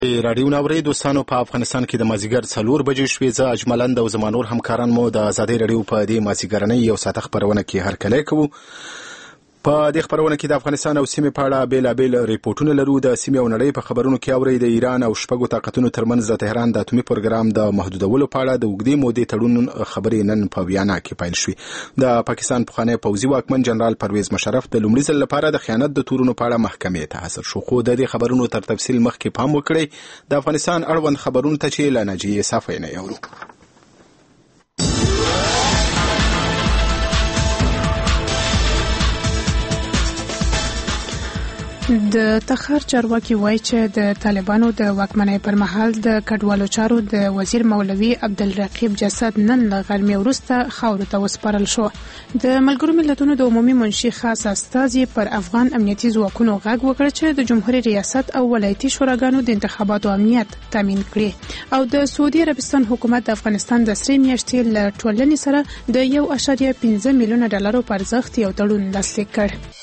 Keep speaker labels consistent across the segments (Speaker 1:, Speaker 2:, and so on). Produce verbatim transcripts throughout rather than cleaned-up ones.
Speaker 1: رادیو ناوري دوستانو په افغانستان کې د مازیګر څلور بجې شوې. زه اجملند او زما نور همکاران مو د ازادي رادیو په دې مازیګرنۍ یو ساعته خپرونه کې هرکلی کوو. په دې خبرونه کې د افغانستان او سیمې په اړه بیلابیل ریپورټونه لرو. د سیمې او نړۍ په خبرونو کې اورئ د ایران او شپږو طاقتونو ترمنځ د تهران د اټومي پروګرام د محدودولو په اړه د اوږدې مودې تړون خبرې نن په ویانا کې پیل شوې. د پاکستان پخوانی پوځي واکمن جنرال پرویز مشرف د لومړي ځل لپاره د خیانت د تورونو په اړه محکمې ته حاضر شو. خو د دې خبرونو تر تفصیل مخکې پام وکړئ د افغانستان اړوند خبرونو ته چې له ناجیې صافۍ نه اورو.
Speaker 2: د تخار چارواکي وایي چې د طالبانو د واکمنۍ پر مهال د کډوالو چارو د وزیر مولوي عبدالرقیب جسد نن له غرمې وروسته خاورو ته وسپارل شو. د ملګرو ملتونو د عمومي منشي خاص استازي پر افغان امنیتي ځواکونو غږ وکړ چې د جمهوریت ریاست او ولایتي شوراګانو د انتخاباتو امنیت تامین کړي او د سعودي عربستان حکومت د افغانستان د سرې میاشتې له ټولنې سره د یو اشاریه پنځه میلیونه ډالرو په ارزښت یو تړون لاسلیک کړ.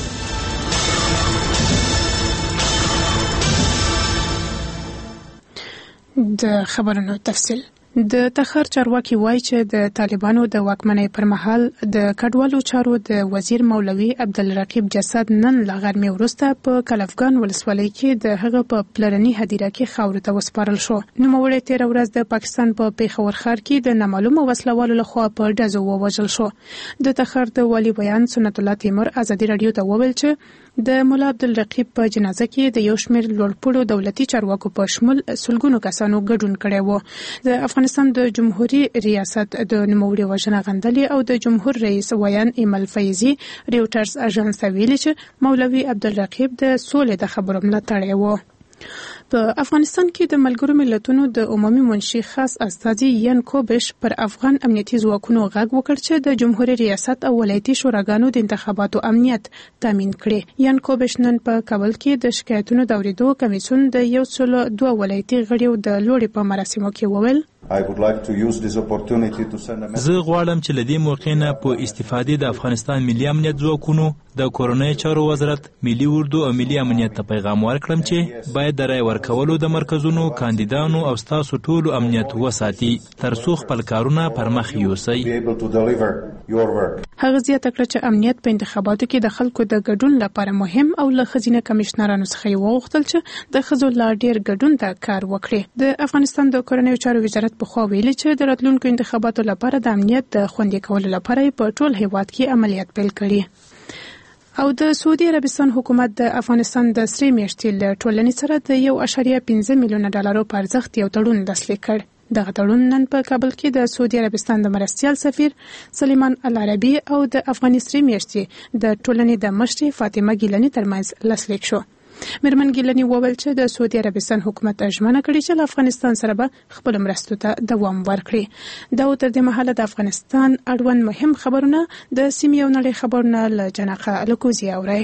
Speaker 2: د خبرونو تفصیل. د تخار چارواکي وایي چې د طالبانو د واکمنۍ پر مهال د کډوالو چارو د وزیر مولوي عبدالرقیب جسد نن له غرمې وروسته په کلفګان ولسوالۍ کې د هغه په پلرني هدیره کې خاورو ته وسپارل شو. نوموړی تېره ورځ د پاکستان په پیښور ښار کې د نامعلومو وسلوالو لخوا په ډزو ووژل شو. د تخار د والي بیان سنت الله تیمور ازادي رادیو ته وویل چې د مولا عبدالرقیب په جنازه کې د یو شمېر لوړپوړو دولتي چارواکو په شمول سلګونو کسانو ګډون کړی و. د افغانستان د جمهوریت ریاست د نوموړي وژنه غندلې او د جمهور رئیس ویان ایمل فیضي ریوټرز اژانس ته ویلي چې مولوي عبدالرقیب د سولې د خبرو ملاتړی و. په افغانستان کې د ملګرو ملتونو د عمومي منشي خاص استازي یان کوبش پر افغان امنیتي ځواکونو غږ وکړ چې د جمهوریت ریاست او ولایتي شوراګانو د انتخاباتو امنیت تامین کړي. یان کوبش نن په کابل کې د شکایتونو د اورېدو کمیسیون د یو سل دوه ولایتي غړیو د لوړې په مراسمو کې وویل
Speaker 3: زه غواړم چې له دې موقع نه په استفادې د افغانستان ملي امنیت ځواکونو د کورنۍ چارو وزارت ملي اردو او ملي امنیت ته پیغام ورکړم چې باید د رای ورکولو د مرکزونو کاندیدانو او ستاسو ټولو امنیت وساتي ترڅو خپل کارونه پر مخ یوسئ.
Speaker 2: هغه زیاته کړه چې امنیت په انتخاباتو کې د خلکو د ګډون لپاره مهم او له ښځینه کمشنرانو څخه یې وغوښتل چې د ښځو لا ډېر ګډون ته کار وکړي. د افغانستان د کورنیو چارو وزارت پخوا ویلي چې د راتلونکو انتخاباتو لپاره د امنیت د خوندي کولو لپاره په ټول هیواد کې عملیات پیل کړي. او د سعودي عربستان حکومت د افغانستان د سرې میاشتې له ټولنې سره د یو اشاریه پنځه میلیونه ډالرو په ارزښت یو تړون لاسلیک کړ. دغه تړون نن په کابل کې د سعودي عربستان د مرستیال سفیر سلیمان العربي او د افغاني سرې میاشتې د ټولنې د مشرې فاطمه ګیلاني ترمنځ لاسلیک شو. میرمن ګیلاني وویل چې د سعودي عربستان حکومت ژمنه کړې چې له افغانستان سره به خپل مرستو ته دوام ورکړي. دا تر دې مهاله د افغانستان اړوند مهم خبرونه د سیمې او نړۍ خبرونه له جناقه الکوزي اورئ.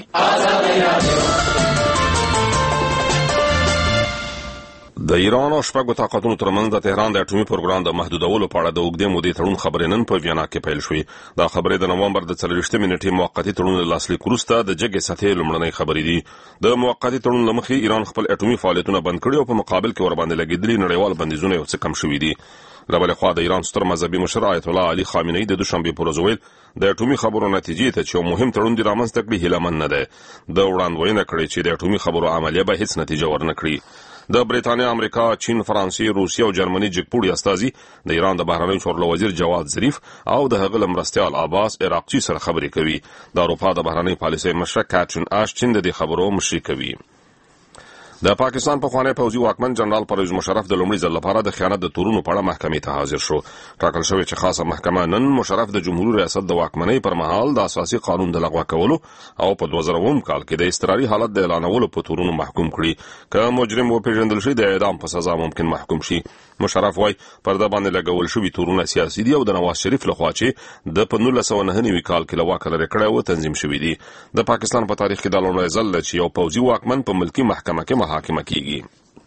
Speaker 4: د ایران او شپږو طاقتونو ترمنځ د تهران د اټومي پروګرام د محدودولو په اړه د اوږدې مودې تړون خبرې نن په ویانا کې پیل شوې. دا خبرې د نومبر د څلوېښتمې نیټې موقتي تړون لاسلیک وروسته د جګې سطحې لومړنۍ خبرې دي. د موقتي تړون له مخې ایران خپل اټومي فعالیتونه بند کړي او په مقابل کې ورباندې لګېدلي نړیوال بندیزونه یو څه کم شوي دي. له بلې خوا د ایران ستر مذهبي مشر آیت الله علي خامنه‌ای د دوشنبې په ورځ ویل د اټومي خبرو نتیجې ته چې یو مهم تړون دی رامنځته کړي هیله من نه ده. د وړاندوینه کړې چې د اټومي خبرو عملیه به هیڅ نتیجه ورنه کړي. د بریتانیا، امریکا، چین، فرانسې، روسیه او جرمني جګپوړي استازي د ایران د بهرنیو چارو وزیر جواد ظریف او د هغه مرستیال عباس عراقچي سره خبرې کوي. د اروپا د بهرنی پالیسۍ مشر کاترین آشټن د دې خبرو مشري کوي. د پاکستان پخوانی پوځي واکمن جنرال پرویز مشرف د لومړي ځل لپاره د خیانت د تورونو په اړه محکمې ته حاضر شو. ټاکل شوی چې خاصه محکمه نن مشرف د جمهوریت ریاست د واکمنۍ پر مهال د اساسي قانون د لغوه کولو او په دوه زره اووم کال کې د اضطراري حالت د اعلانولو په تورونو محکوم کړي. که مجرم وپېژندل شي د اعدام په سزا ممکن محکوم شي. مشرف وايي پر د باندې لګول شوی تورونه سیاسي دي او د نواز شریف لخوا چې د په نولس سوه نهه نوي کال کې له واکه لرې کړی و تنظیم شوي دي. د پاکستان په تاریخ کې دا لومړی ځل دی چې یو پوځي واکمن په ملکي محکمه کې محاکمه کیږي.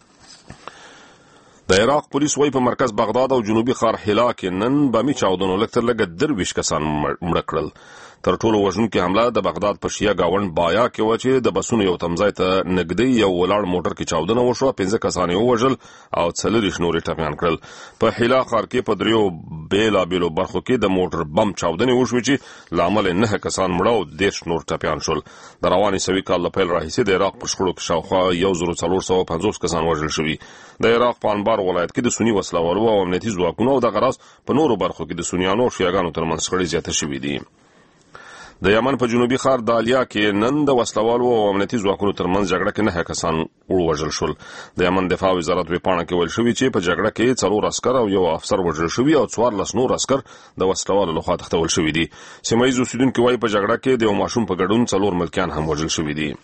Speaker 4: د عراق پولیس وايي په مرکز بغداد او جنوبي ښار حلا کې نن بامي چاودنو لږ تر لږه درویشت کسان مړه کړل. تر ټولو وژونکې حمله د بغداد په شیعه گاوند بایا کې و چې د بسونو یو تمځای ته نږدې یو ولاړ موټر کې چاودنه وشوه، پنځه کسان یې ووژل او څلوېښت نور یې ټپیان کړل. په حیلا ښار کې په دریو بېلابېلو برخو کې د موټر بم چاودنې وشوې چې له امله نهه کسان مړه او دېرش نور ټپیان شول. د روانې سوي کال له پیل راهیسې د عراق په شخړو کې شاوخوا یو زر څلور سوه پنځوس کسان وژل شوي. د عراق په انبار ولایت کې د سني وسلوالو او امنیتي ځواکونو او دغه راز په نورو برخو کې د سنیانو او شیعهګانو ترمنځ شخړې زیاتې شوي دي. د یمن په جنوبي ښار دالیا کې نن د وسلوالو او امنیتي ځواکونو ترمنځ جګړه کې نهه کسان ووژل شول. د یمن دفاع وزارت ویبپاڼه کې ویل شوي چې په جګړه کې څلور عسکر او یو افسر وژل شوي او څوارلس نور عسکر د وسلوالو لخوا تښتول شوي دي. سیمه ییز اوسیدونکي وایي په جګړه کې د یو ماشوم په ګډون څلور ملکیان هم وژل شوي دي.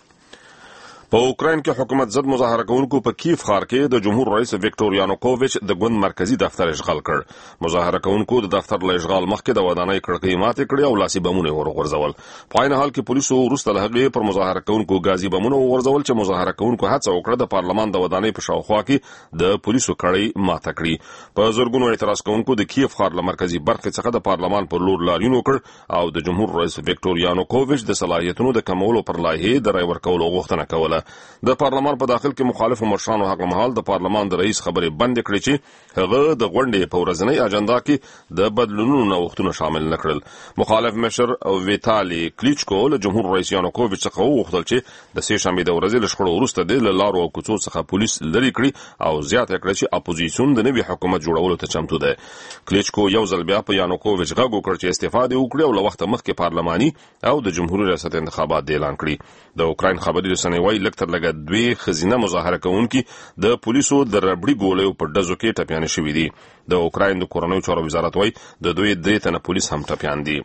Speaker 4: په اوکراین کې حکومت ضد مظاهره کوونکو په کیف ښار کې د جمهور رئیس ویکټور یانوکوویچ د ګوند مرکزی دفتر اشغال کړ. مظاهره کوونکو د دفتر له اشغال مخکې د ودانۍ کړکۍ ماتې کړې او لاسي بمونه ورغورځول. په عین حال کې پولیسو وروسته له هغې پر مظاهره کوونکو ګازي بمونه وغورځول چې مظاهره کوونکو هڅه وکړه د پارلمان د ودانۍ په شاوخوا کې د پولیسو کړۍ ماته کړي. په زرګونو اعتراض کوونکو د کیف ښار له مرکزی برخې څخه د پارلمان پر لور لاریون وکړ او د جمهور رئیس ویکټور یانوکوویچ د صلاحیتونو د کمولو پر لایحې د رای ورکولو غوښتنه کوله. د پارلمان په داخل کې مخالفو مشرانو هغه مهال د پارلمان د رئیس خبرې بندې کړې چې هغه د غونډې په ورځنۍ اجنډا کې د بدلونونو نوښتونه شامل نه کړل. مخالف مشر ویتالي کلیچکو له جمهور رئیس یانوکوویچ څخه وغوښتل چې د سې شنبې د ورځې له شخړو وروسته د له لارو او کوڅو څخه پولیس لرې کړي او زیاته کړه چې اپوزیسیون د نوي حکومت جوړولو ته چمتو دی. کلیچکو یو ځل بیا په یانوکوویچ غږ وکړ چې استعفا دې وکړي او له وخته مخکې پارلماني او د جمهوریت ریاست انتخابات اعلان کړي. د اوکراین خبري رسنۍ وايي لږ تر لږه دوی خزینه مظاهره کوونکي د پولیسو د ربړي ګولیو په ډزو کې ټپیان شوي دي. د اوکراین د کورنیو چارو وزارت وايي د دوی درې تنه پولیس هم ټپیان دي.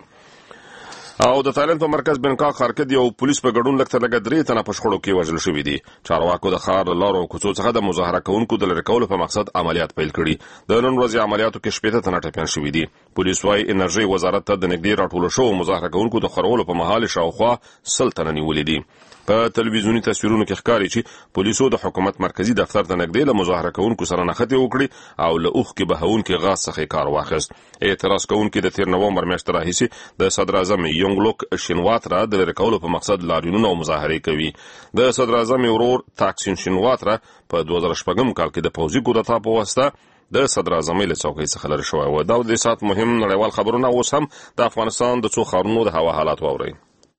Speaker 4: او د تایلند په مرکز بنکاک ښار کې یو پولیس په ګډون لږ تر لږه درې تنه په شخړو کې وژل شوي دي. چارواکو د ښار له لارو او کوڅو څخه د مظاهره کوونکو د لرې کولو په مقصد عملیات پیل کړي. د نن ورځې عملیاتو کې شپېته تنه ټپیان شوي دي. پولیس وايي انرژي وزارت ته د نږدې راټولو شوو مظاهره کوونکو د خورولو په مهال شاوخوا سل تنه نیولي دي. په تلویزیونی تصویرونو کې ښکاري چې پولیسو د حکومت مرکزی دفتر ته نږدې له مظاهره کوونکو سره نښتې وکړي او له اوښکې بهونکي غاز څخه کار واخیست. اعتراض کوونکي د تیر نومبر میاشتې راهیسې د صدر اعظم یونګلوک شینواترا د لرې کولو په مقصد لاریونونه او مظاهرې کوي. د صدر اعظم ورور تاکسین شینواترا په دوه زره شپږم کال کې د پوځي کودتا په واسطه د صدر اعظم له څوکۍ څخه لرې شوی و. دا د سات مهم نړیوال خبرونه اوس هم د افغانستان د څو ښارونو د هوا حالات واورئ.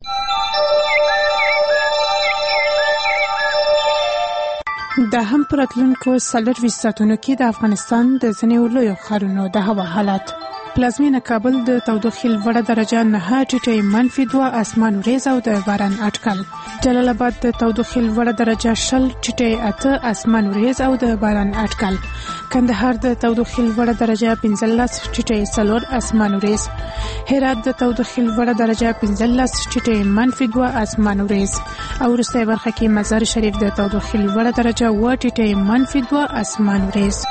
Speaker 2: د هم پراتلونکو څلورویشت ساعتونو کې د افغانستان د ځینې لویو ښارونو د هوا حالات: پلازمینه کابل د تودوخې لوړه درجه نه ټیټه منفي دوه اسمان وریځ او د باران اټکل. جلال آباد د تودوخې لوړه درجه شل ټیټه اته اسمان وریځ او د باران اټکل. کندهار د تودوخې لوړه درجه پنځلس ټیټه څلور اسمان وریځ. هرات د تودوخې لوړه درجه پنځلس ټیټه منفي دوه اسمان وریځ. او وروستۍ برخه کې مزار شریف د تودوخې لوړه درجه اوه ټیټه منفي دوه اسمان وریځ.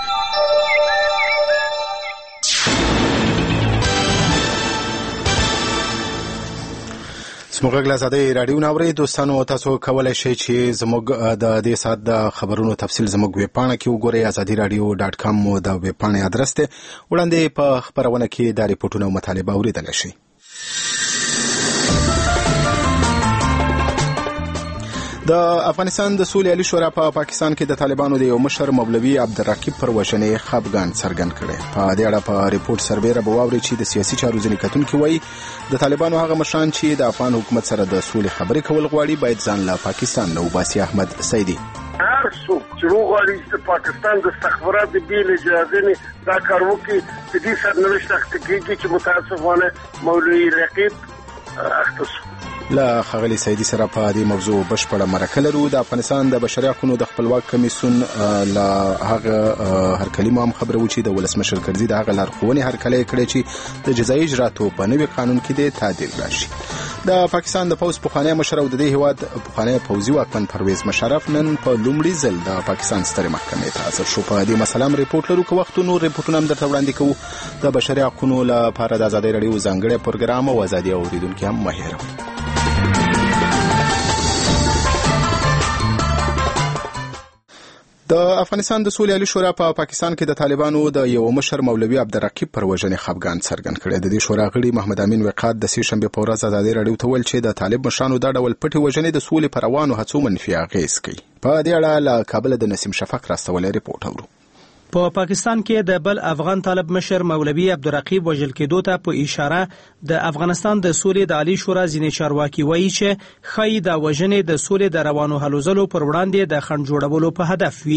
Speaker 1: زموږ غږ له ازادۍ راډیو نه اورئ. دوستانو تاسو کولی شئ چې زموږ د دې ساعت د خبرونو تفصیل زموږ ویبپاڼه کې وګورئ. ازادي راډیو ډاټ کام مو د ویبپاڼې ادرس دی. وړاندې په خبرونه کې دا ریپورټونه او مطالبه اوریدلی شئ. د افغانستان د سولې عالی شورا په پاکستان کې د طالبانو د یو مشر مولوي عبدالرقیب پر وژنې خپګان څرګند کړی. په دې اړه په ریپورت سربیره به واورئ چې د سیاسي چارو ځینې کتونکي وایي د طالبانو هغه مشران چې د افغان حکومت سره د سولې خبرې کول غواړي باید ځان له پاکستان نه وباسي. احمد سیدي:
Speaker 5: هر څوک چې وغواړي چې پاکستان د استخباراتو بېل اجازې نه دا کار وکړي، په دې سرنوشت اخته کېږي چې متاسفانه مولوي رقیب اخته شو.
Speaker 1: له ښاغلي سیدي سره په دې موضوع بشپړه مرکه لرو. د افغانستان د بشري حقوقو د خپلواک کمیسیون له هغه هرکلي مو هم خبره و چې د ولسمشر کرزي د هغه لارښوونې هرکلی کړی چې د جزایي اجراتو په نوي قانون کې د تعدیل راشي. د پاکستان د پوځ پخوانی مشر او د دې هیواد پخوانی پوځي واکمن پرویز مشرف نن په لومړي ځل د پاکستان سترې محکمې ته حاضر شو. په دې مسله هم ریپورټ لرو. که وخت نور ریپورټونه هم درته وړاندې کوو. د بشري حقوقو لپاره د ازادۍ راډیو ځانګړی پروګرام او ازادي اوریدونکي هم مه هېروئ. د افغانستان د سولې عالی شورا په پا پاکستان کې د طالبانو د یو مشر مولوي عبدالرقیب پر وژنې خفګان څرګند کړی. د دې شورا غړي محمد امین وقات د سې شنبه په ورځ ازادي راډیو ته ویل چې د طالب مشرانو دا ډول پټې وژنې د سولې پر روانو هڅو منفي اغېز کوي. په دې اړه له کابل د نسیم شفق راستولې ریپورت اورو.
Speaker 6: په پا پاکستان کې د بل افغان طالب مشر مولوي عبدالرقیب وژل کېدو ته په اشاره د افغانستان د سولې د عالی شورا ځینې چارواکي وایي چې ښایي دا وژنې د سولې د روانو هلو ځلو پر وړاندې د خنډ جوړولو په هدف وي.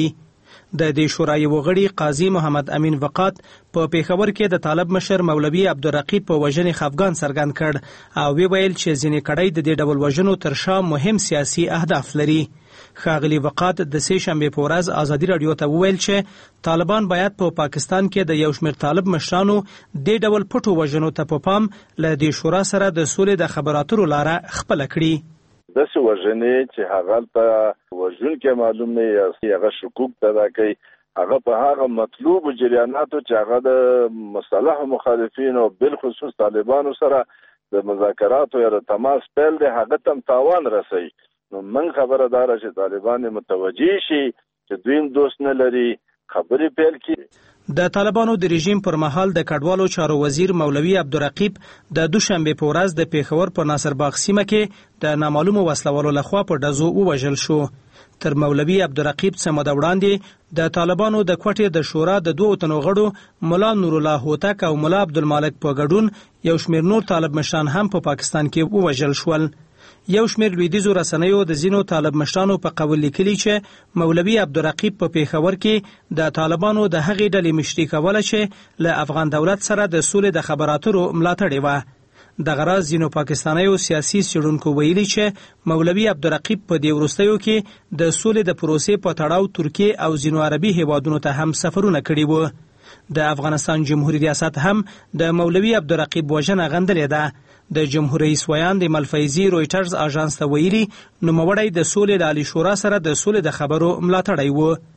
Speaker 6: د دې شورا یو غړي قاضي محمد امین وقات په پیښور کې د طالب مشر مولوي عبدالرقیب په وژنې خفګان څرګند کړ او وی ویل چې ځینې کړۍ د دې ډول وژنو تر شا مهم سیاسي اهداف لري. ښاغلي وقات د سې شنبه په ورځ ازادي راډیو ته وویل چې طالبان باید په پا پاکستان کې د یو شمېر طالب مشرانو دې ډول پټو وژنو ته په پام له دې شورا سره د سولې د خبرو لاره خپله کړي.
Speaker 7: داسې وژنې چې هغه ته وژونکی معلوم نه یا هغه شکوک پیدا کوي، هغه په هغه مطلوب جریاناتو چې هغه د مصالح مخالفین او بالخصوص طالبانو سره د مذاکراتو یا د تماس پیل دی، هغه تم تاوان رسوي. نو من خبره داره چې طالبان متوجه شي چې دوی دوست نه لري، خبرې پیل کړي.
Speaker 6: د طالبانو د رژیم پر مهال د کډوالو چارو وزیر مولوي عبدالرقیب د دوشنبه په ورځ د پیښور په ناصر باغ سیمه کې د نامعلومو وسلوالو لخوا په ډزو ووژل شو. تر مولوي عبدالرقیب څه موده وړاندې د طالبانو د کوټې د شورا د دوو تنو غړو ملا نور الله هوتک او ملا عبدالمالک په ګډون یو شمېر نور طالب مشران هم په پاکستان کې ووژل شول. یو شمېر لویدیځو رسنیو د ځینو طالب مشرانو په قول لیکلي چې مولوي عبدالرقیب په پیښور کې د طالبانو د هغې ډلې مشري کوله چې له افغان دولت سره د سولې د خبرو ملاتړ وه. دغه راز ځینو پاکستانیو سیاسي څېړونکو ویلي چې مولوي عبدالرقیب په دې وروستیو کې د سولې د پروسې په تړاو ترکیې او ځینو عربي هیوادونو ته هم سفرونه کړي وو. د افغانستان جمهوریت ریاست هم د مولوي عبدالرقیب وژنه غندلې ده. د جمهور رئیس ویان د ملفیزي رویټرز اژانس ته ویلي نوموړی د سولې د عالی شورا سره د سولې د خبرو ملاتړی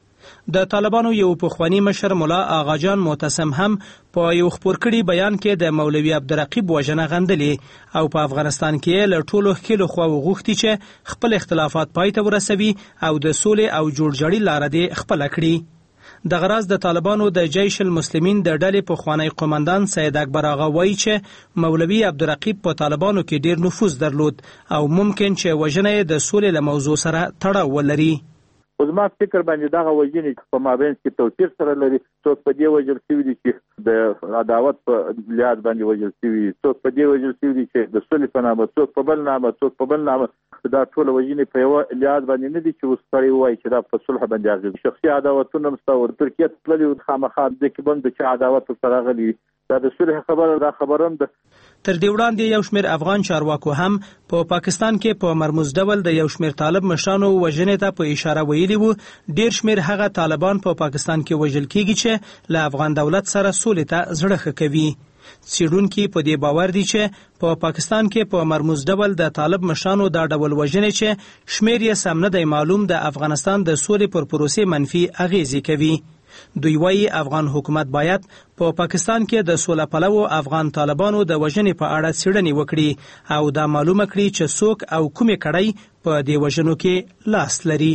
Speaker 6: و. د طالبانو یو پخوانی مشر ملا آغاجان معتصم هم په یو خپور کړي بیان کې د مولوي عبدالرقیب وژنه غندلې او په افغانستان کې له ټولو ښکېلو خواوو غوښتي چې خپل اختلافات پای ته ورسوي او د سولې او جوړجاړي لاره دې خپله کړي. دغه راز د طالبانو د جیش المسلمین د ډلې پخوانی قومندان سید اکبر آغا وایي چې مولوي عبدالرقیب په طالبانو کې ډیر نفوذ درلود او ممکن چې وژنه یې د سولې له موضوع سره تړاو ولري.
Speaker 8: خو زما فکر باندې دغه وژنې په مابین کې توپیر سره لري. څوک په دې وژل شوي دي چې د عداوت په لحاظ باندې وژل شوي دي، څوک په دې وژل شوي دي چې د سولې په نامه، څوک په بل نامه، څوک په بل نامه. دا ټول وژنې په یوه لحاظ باندې نه دي چې اوس سړی ووایي چې دا په صلح باندې اغېز. شخصي عداوتونه هم شته. ترکیې ته تللي وو خامخا دې کې به هم د چا عداوت ورسره راغلی، دا د صلح خبره دا خبره هم ده.
Speaker 6: تر دې وړاندې یو شمېر افغان چارواکو هم په پا پاکستان کې په مرموز ډول د یو شمېر طالب مشرانو وژنې ته په اشاره ویلي وو. ډیر شمېر هغه طالبان په پا پاکستان کې وژل کېږي چې له افغان دولت سره سولې ته زړه ښه کوي. څېړونکي په دې باور دي چې په پا پاکستان کې په مرموز ډول د طالب مشرانو دا ډول وژنې چې شمېر یې سم نه دی معلوم د افغانستان د سولې پر پروسې منفي اغېزې کوي. دوی وایي افغان حکومت باید په پا پاکستان کې د سوله پلوو افغان طالبانو د وژنې په اړه څېړنې وکړي او دا معلومه کړي چې څوک او کومې کړۍ په دې وژنو کې لاس لري.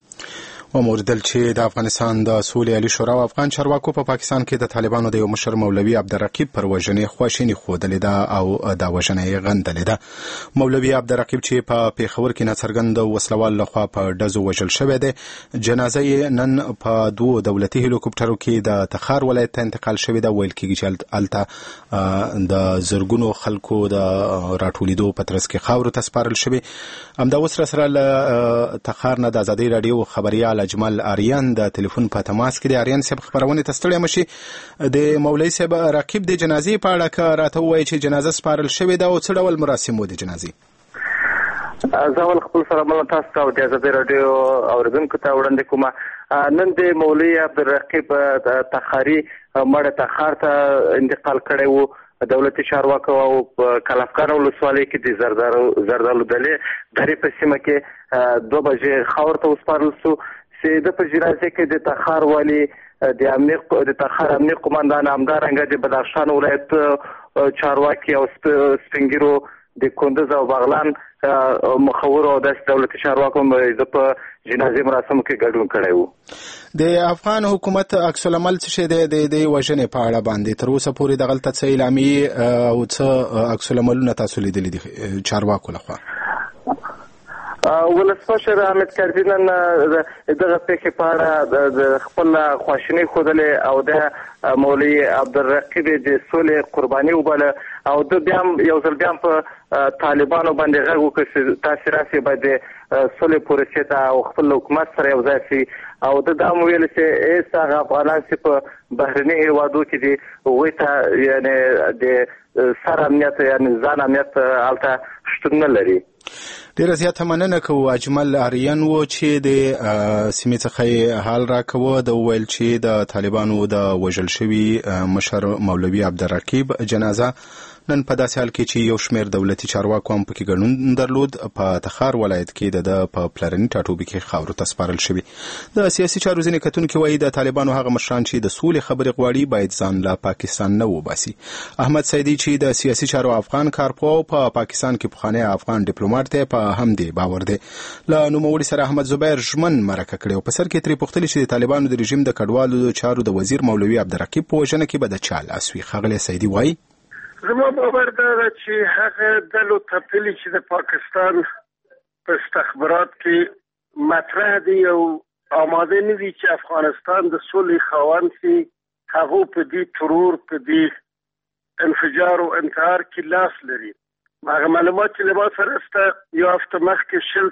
Speaker 1: وموردل چې د افغانستان د سولې عالی شورا او افغان چارواکو په پا پاکستان کې د طالبانو د یو مشر مولوي عبدالرقیب پر وژنې خواشیني ښودلې ده او دا وژنه یې غندلې ده. مولوي عبدالرقیب چې په پیښور کې ناڅرګند وسلوال لخوا په ډزو وژل شوی دی، جنازه یې نن په دوو دولتي هلیکوپټرو کې د تخار ولایت ته انتقال شوې ده. ویل کېږي چې هلته د زرګونو خلکو د راټولېدو په ترڅ کې خاورو ته سپارل شوي. همدا اوس راسره له تخار نه د ازادۍ راډیو خبریال اجمل آریان د ټلیفون په تماس کې دی. آریان صاحب خبرونه ته ستړی مشي. د مولوي صاحب رقیب د جنازې په اړه که راته ووایي چې جنازه سپارل شوې ده او څه ډول مراسم و د جنازې؟
Speaker 9: زه اول خپل سلامونه تاسو ته او د ازادۍ راډیو اورېدونکو ته وړاندې کوم. نن د مولوي عبدالرقیب تخاري مړه تخار ته انتقال کړی و. دولتي چارواکو او کلافکار ولسوالۍ کې د زردالو دلې درې په سیمه کې دوه بجې خاور ته وسپارل شو. چې د په جنازه کې د تخار والي د امنیت د تخار امنیت قومندان همدارنګه د بدخشان ولایت چارواکي او سپینګیرو د کندز او بغلان مخور او د دولتي چارواکو د په جنازې مراسمو کې ګډون کړی وو.
Speaker 1: د افغان حکومت عکس العمل څه دی د د وژنې په اړه باندې تر اوسه پورې د غلطه څه اعلامیه او څه عکس العملونه تاسو لیدلي دي چارواکو لخوا؟
Speaker 9: ولسمشر حامد کرزي نن دغه پیښې په اړه د خپل خواشینۍ ښودلې او د مولوي عبدالرقیب د سولې قرباني وباله او د بیا یو ځل بیا په طالبانو باندې غږ وکړ چې تاسې راسئ باید د سولې پروسې ته او خپل حکومت سره یو ځای شي او د دا هم ویل چې هېڅ هغه افغانان چې په بهرني هېوادو کې دي هغوی ته یعنې د سر امنیت یعنې ځان امنیت هلته شتون نه لري.
Speaker 1: ډیره زیاته مننه کوو. اجمل آریان و چې د سیمې څخه حال راکوه د ویل چې د طالبانو د وژل شوي مشر مولوي عبدالرقیب جنازه نن په داسې حال کې چې یو شمېر دولتي چارواکو هم پکې ګډون درلود په تخار ولایت کې د په پلرني ټاټوبي کې خاورو ته سپارل شوي. د سیاسي چارو ځینې کتونکي وایي د طالبانو هغه مشران چې د سولې خبرې غواړي باید ځان له پاکستان نه وباسي. احمد سیدي چې د سیاسي چارو افغان کارپو په پاکستان کې پخوانی افغان ډیپلوماټ دی په هم دی باور دی. له نوموړي سره احمد زبیر ژمن مرکه کړې او په سر کې ترې پوښتلې چې د طالبانو د رژیم د کډوالو چارو د وزیر مولوي عبدالرقیب په وژنه کې به د چا لاس وي؟ ښاغلی سیدي وایي
Speaker 5: زما باور دا ده چې هغه ډلو تپلي چې د پاکستان په استخبارات کې مطرح دي او آماده نه دي چې افغانستان د سولې خاوند شي، هغو په دې ترور په دې انفجار او انتحار کې لاس لري. هغه معلومات چې له ما سره شته یو هفته مخکې شل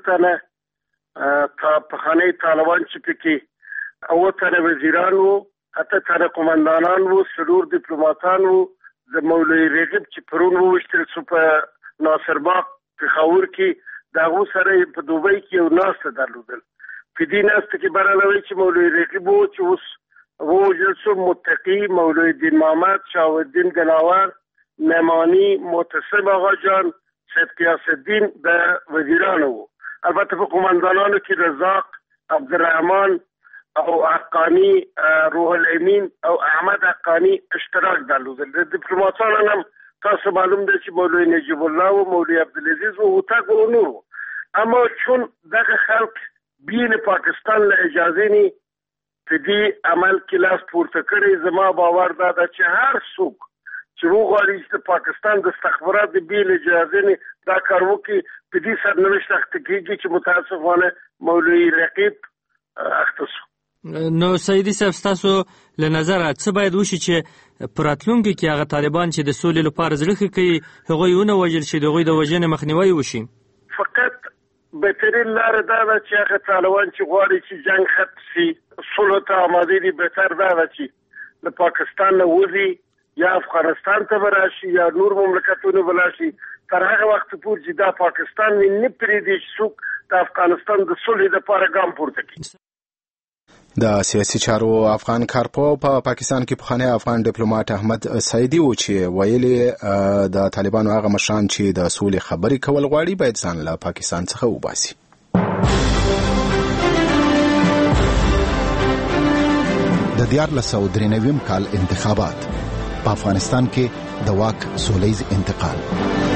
Speaker 5: تنه پخواني طالبان چې پکې اووه تنه وزیران وو، اته تنه قمندانان وو، څلور ډیپلوماتان وو، د مولوي رقیب چې پرون وویشتل شو په ناصرباغ پېښور کې د هغو سره په دوبۍ کې یو ناسته درلودل. په دې ناسته کې برانوي چې مولوي رقیب وو چې اوس ووژل شو، متقي، مولوي دین محمد، شاهالدین دلاور، نعماني، معتصم آقا جان، سید قیاس الدین د وزیرانو وو. البته په قمندانانو کې رزاق، عبدالرحمن او حقانی، روح الامین او احمد حقانی اشتراک درلودل. د ډیپلوماتانو هم تاسو معلوم دی چې مولوی نجیب الله و مولوی عبدالعزیز و هوتک و نور. اما چون دغه خلق بین پاکستان له اجازه نی په دې عمل کې لاس پورته کړی، زما باور دا ده چې هر څوک چې وغواړي چې د پاکستان د استخبارات بې اجازه نی دا کار وکړي په دې سرنوشت اخته کېږي چې متاسفانه مولوی رقیب اخته شو.
Speaker 10: نو سیدي صاحب ستاسو له نظره څه باید وشي چې په راتلونکي کې هغه طالبان چې د سولې لپاره زړه ښه کوي هغوی ونه وژل شي، د هغوی د وژنې مخنیوی وشي؟
Speaker 5: فقط بهترین لاره دا ده چې هغه طالبان چې غواړي چې جنګ ختم شي، صلح ته آماده دي، بهتر دا ده چې له پاکستان نه وځي یا افغانستان ته به راشي یا نور مملکتونه به راشي. تر هغه وخت پورې چې دا پاکستان نه پرېږدي چې څوک د افغانستان د صلح لپاره ګام پورته کړي.
Speaker 1: د سیاسي چارو افغان کارپو په پاکستان کې پخوانی افغان ډیپلوماټ احمد سیدي و چې ویلي د طالبانو هغه مشران چې د سولې خبرې کول غواړي باید ځان له پاکستان څخه وباسي.
Speaker 11: د دیارلس سوه درې نوي کال انتخابات په افغانستان کې د واک سولیز انتقال.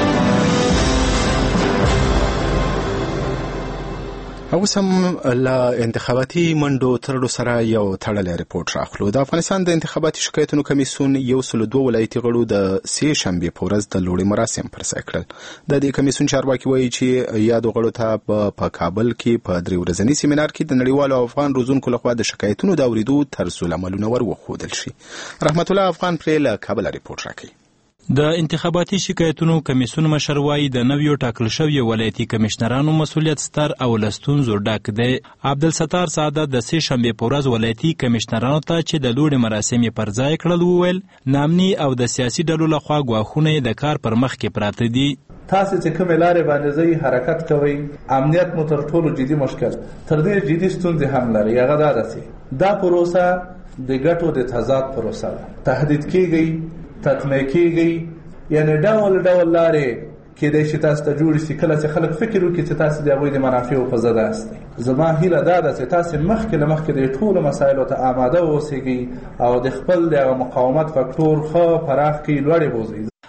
Speaker 1: اوس هم له انتخاباتي منډو ترړو سره یو تړلی رپورټ راخلو. د افغانستان د انتخاباتي شکایتونو کمیسیون یو سل دوه ولایتي غړو د سې شنبې په ورځ د لوړې مراسم پرځای کړل. د دې کمیسیون چارواکي وایي چې یادو غړو ته په کابل کې په درې ورځني سیمینار کې د نړیوالو افغان روزونکو لخوا د شکایتونو د اورېدو طرز العملونه ور وښودل شي. رحمت الله افغان پرې له کابل رپورټ راکوي.
Speaker 3: د انتخاباتي شکایتونو کمیسیون مشر وایي د نویو ټاکل شویو ولایتي کمشنرانو مسؤلیت ستر او له ستونزو ډک دی. عبدالستار سعادت د سې شنبې په ورځ ولایتي کمشنرانو ته چې د لوړې مراسم یې پر ځای کړل وویل نامني او د سیاسي ډلو لخوا ګواښونه یې د کار پر مخ کې پراته دي.
Speaker 12: تاسو چې کومې لارې باندې ځئ حرکت کوئ، امنیت مو تر ټولو جدي مشکل تر دې جدي ستونزې هم لري. هغه دا ده چې دا پروسه د ګټو د تضاد پروسه ده، تهدید کېږي، تطمیع کېږي، یعنی ډول ډول لارې کېدای شي تاسو ته جوړې شي کله چې خلک فکر وکړي چې تاسو د هغوی د منافعو په ضد یاستئ. زما هیله دا ده چې تاسو مخکې له مخکې د ټولو مسایلو ته آماده واوسئ او د خپل د مقاومت فکټور ښه پراخ کړئ، لوړې بوځئ.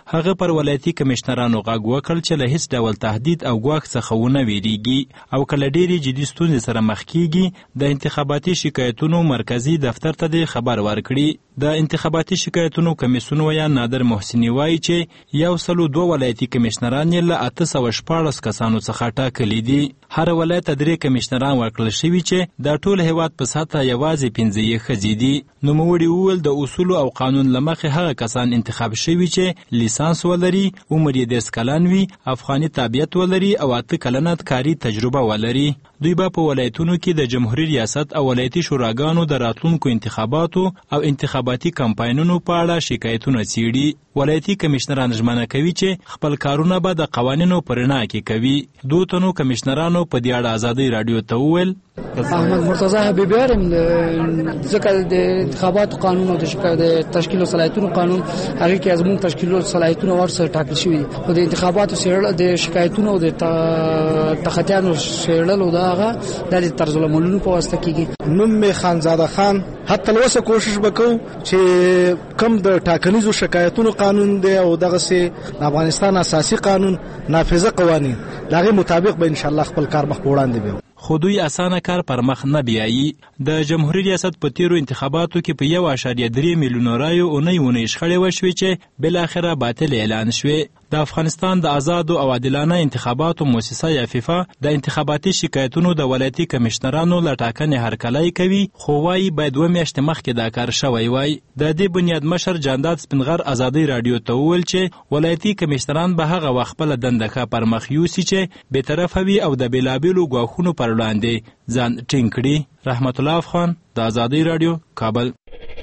Speaker 3: هغه پر ولایتي کمشنرانو غږ وکړ چې له هیڅ ډول تهدید او ګواښ څخه ونه ویریږي او کله ډېرې جدي ستونزې سره مخ کیږي د انتخاباتي شکایتونو مرکزی دفتر ته د خبر ورکړي. د انتخاباتي شکایتونو کمیسیون ویان نادر محسنی وایي چې یو سلو دوه ولایتي کمشنران یې له اته سوه شپاړس کسانو څخه ټاکلي دي. هر ولایت ته درې کمشنران ورکړل شوي چې د ټول هیواد په سطحه یوازې پنځه یې ښځې دي. نوموړي وویل د اصولو او قانون له مخې هغه کسان انتخاب شوي چې لیسانس ولري، عمر یې دېرش کلن وي، افغاني تابعیت ولري او اته کلنه کاري تجربه ولري. دوی به په ولایتونو کې د جمهوریت ریاست او ولایتي شوراګانو د راتلونکو انتخاباتو او انتخاباتي کمپاینونو په اړه شکایتونه څیړي. ولایتي کمشنران ژمنه کوي چې خپل کارونه به د قوانینو په رڼا کې کوي. دوه تنو کمشنرانو په دې اړه ازادي رادیو ته وویل
Speaker 13: احمد مرتضی حبیبی ارم ځکه د انتخاباتو قانون او د تشکیل صلاحیتونو قانون هغه کې ازمون تشکیل صلاحیتونو ورسره ټاکل شوی دي. او د انتخاباتو سیړل د شکایتونو او د تخطیانو سیړل او دغه د طرز العملونو په واسطه کېږي.
Speaker 14: نوم می خانزاده خان حتی لوسه کوشش وکاو چې کم د ټاکنیزو شکایتونو قانون دی او دغه سي افغانستان اساسي قانون نافذه قوانين دغه مطابق به ان شاء الله خپل کار مخ وړاندې بیو.
Speaker 3: خو دوی اسانه کار پر مخ نه بیایي. د جمهوریت ریاست په تیرو انتخاباتو کې په یو اعشاریه درې میلیونه رایو اونۍ اونۍ شخړې وشوې چې بالاخره باطل اعلان شوې. د افغانستان د آزادو او عادلانه انتخاباتو مؤسسه یا فیفا د انتخاباتي شکایتونو د ولایتي کمشنرانو له ټاکنې هرکلی کوي، خو وایي باید اووه میاشتې مخکې دا کار شوی وای. د دې بنیاد مشر جانداد سپینغر ازادي رادیو ته وویل چې ولایتي کمشنران به هغه وخت خپله دنده ښه پر مخ یوسي چې بېطرفه وي او د بېلابېلو ګواښونو پر وړاندې ځان ټینګ کړي. رحمت الله افغان، د ازادي رادیو، کابل.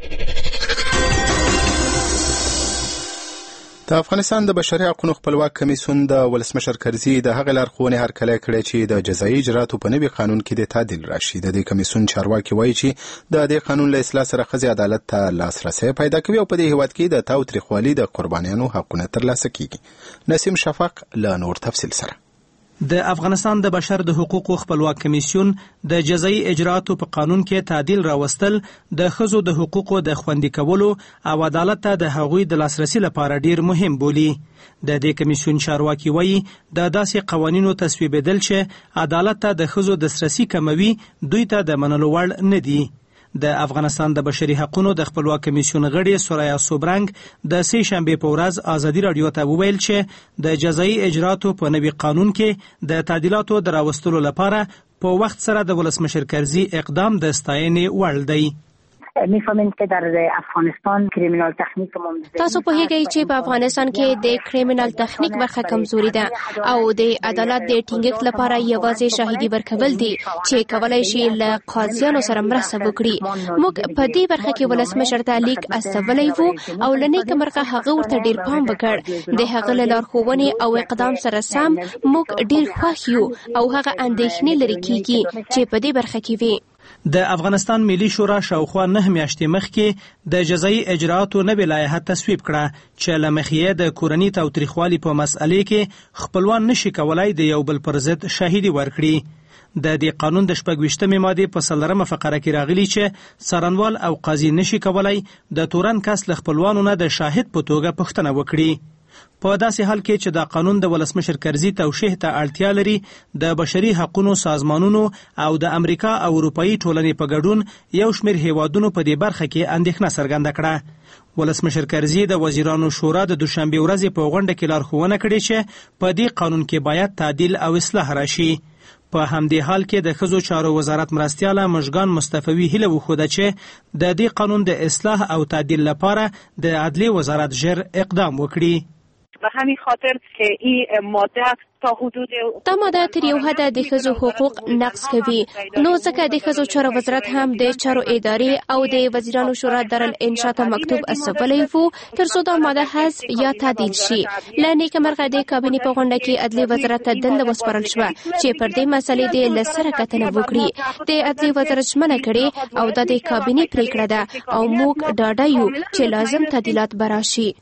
Speaker 1: د افغانستان د بشري حقوقو خپلواک کمیسیون د ولسمشر کرزي د هغې لارښوونې هرکلی کړی چې د جزایي اجرااتو په نوي قانون کې د تعدیل راشي. د دې کمیسیون چارواکي وایي چې د دې قانون له اصلاح سره ښځې عدالت ته لاسرسی پیدا کوي او په دې هیواد کې د تاوتریخوالي د قربانیانو حقونه ترلاسه کیږي. نسیم شفق له نور تفصیل سره.
Speaker 6: د افغانستان د بشر د حقوقو خپلواک کمیسیون د جزایي اجرااتو په قانون کې تعدیل راوستل د ښځو د حقوقو د خوندي کولو او عدالت ته د هغوی د لاسرسي لپاره ډیر مهم بولي. د دې کمیسیون چارواکي وایي د داسې قوانینو تصویبېدل چې عدالت ته د ښځو دسترسي کموي دوی ته د منلو وړ نه دي. د افغانستان د بشري حقوقو د خپلواک کمیسیون غړي سوریا سوبرنګ د سې شنبې په ورځ ازادي رادیو ته وویل چې د جزایي اجرااتو په نوي قانون کې د تعدیلاتو د راوستلو لپاره په وخت سره د ولسمشر کرزي اقدام د ستاینې وړ دی.
Speaker 15: میفهمیم که در افغانستان کریمینال تخنیک
Speaker 16: تاسو په هیګی چې په افغانستان کې د کریمینال تخنیک برخه کمزوري ده او د عدالت د ټینګښت لپاره یوازې شاهدي ورکول دي چې کولای شي له قاضیانو سره مرسته وکړي. موږ په دې برخه کې ولسمشر ته لیک استولی وو او لنې کمرغه هغه ورته ډیر پام وکړ. د هغه له لارښوونې او اقدام سره سم موږ ډیر خوښ یو او هغه اندېښنې لري کیږي چې په دې برخه کې وي.
Speaker 6: د افغانستان ملي شورا شاوخوا نه میاشتې مخکې د جزایي اجرااتو نوې لایحه تصویب کړه چې له مخې د کورني تاوتریخوالي په مسئلې کې خپلوان نشي کولای د یو بل پر ضد شاهدي ورکړي. د دې قانون د شپږ ویشتمې مادې په څلورمه فقره کې راغلي چې څارنوال او قاضي نشي کولای د تورن کس له خپلوانو نه د شاهد په توګه پوښتنه وکړي. په داسې حال کې چې دا قانون د ولسمشر کرزي توشیح ته اړتیا لري، د بشري حقوقو سازمانونو او د امریکا او اروپאי ټولنې په ګډون یو شمېر هیوادونو په دې برخه کې اندېښنه څرګنده کړه. ولسمشر کرزي د وزیرانو شورا د دوشنبه ورځې په غونډه کې لارښوونه کړې چې په دې قانون کې باید تعدیل او اصلاح راشي. په همدې حال کې د ښځو چارو وزارت مرستیاله مشګان مصطفی هیله وښوده چې د دې قانون د اصلاح او تعدیل لپاره د عدلیې وزارت ژر اقدام وکړي.
Speaker 17: به همین خاطر که این ماده تا حدود
Speaker 16: دا ماده تر یو حد د ښځو حقوق نقض کوي، نو ځکه د ښځو چارو وزارت هم د چارو ادارې او د وزیرانو شورا دارالانشا ته مکتوب استولی وو ترڅو دا ماده حذف یا تعدیل شي. له نیکمرغه د کابینې په غونډه کې عدلیې وزارت ته دنده وسپارل شوه چې پر دې مسلې د له سره کتنه وکړي. د عدلیې وزارت ژمنه کړې او دا د کابینې پریکړه ده او موږ ډاډه یو چې لازم تعدیلات به راشي.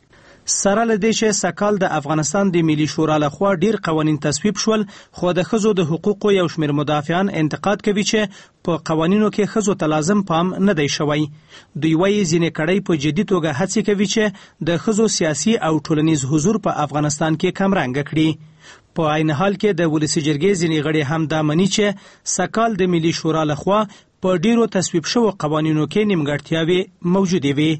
Speaker 6: سره له دې چې سکال د افغانستان د ملي شورا لخوا ډیر قوانین تصویب شول، خو د ښځو د حقوقو یو شمېر مدافعان انتقاد کوي چې په قوانینو کې ښځو ته لازم پام نه دی شوی. دوی وایي ځینې کړۍ په جدي توګه هڅې کوي چې د ښځو سیاسي او ټولنیز حضور په افغانستان کې کمرنګه کړي. په عین حال کې د ولسي جرګې ځینې غړي هم دا مني چې سکال د ملي شورا لخوا په ډیرو تصویب شوو قوانینو کې نیمګړتیاوې موجودې وي.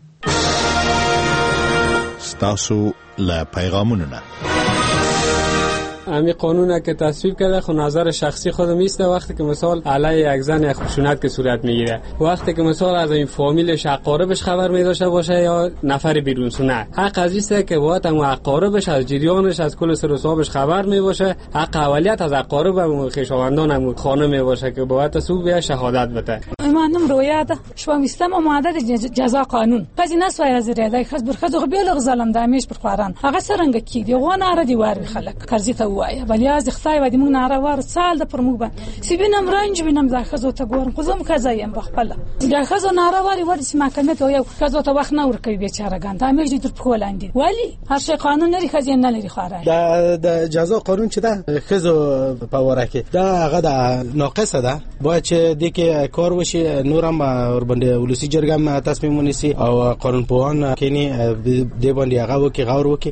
Speaker 11: ستاسو له پیغامونو نه
Speaker 18: امی قانون که تصویب کرده خود نظر شخصی خودم ایست. وقتی که مثال علیه یک زن خشونت که صورت میگیره، وقتی که مثال از این فامیلش اقاربش خبر میداشته باشه یا نفر بیرون سونه، حق از ایسته که باید هم اقاربش از جریانش از کل سر و صاحبش خبر میباشه. حق اولیت از اقارب هم خویشاوندان هم خانه میباشه که باید تصویب بیا شهادت بده.
Speaker 19: منم رویات شومیستم و ماده جزا قانون قضی نسوای از ریاضی خاص برخذ غبیل غزلم دامیش بخواران هغه سرنګ کی دی غونه را دی وار خلک قرضی ته وای بل از خدای و دی مون ناره وار سال د پرموګ بن سیبینم رنج بینم ځا خزو ته ګورم خزم کزایم بخپل دا خزو ناره وار ور سیمه کمه ته یو خزو ته وخت نه ور کوي بیچاره ګان دامیش دی تر پخولاندی ولی هر شی قانون لري خزین نه لري خاره
Speaker 14: دا د جزا قانون چې دا خزو په ورکه دا هغه دا ناقصه ده باید چې د کې کار وشي نورم ور باندې ولسی جرګه تصمیم ونیسي او قانون پوهان کینی د باندې هغه وکي غور وکي.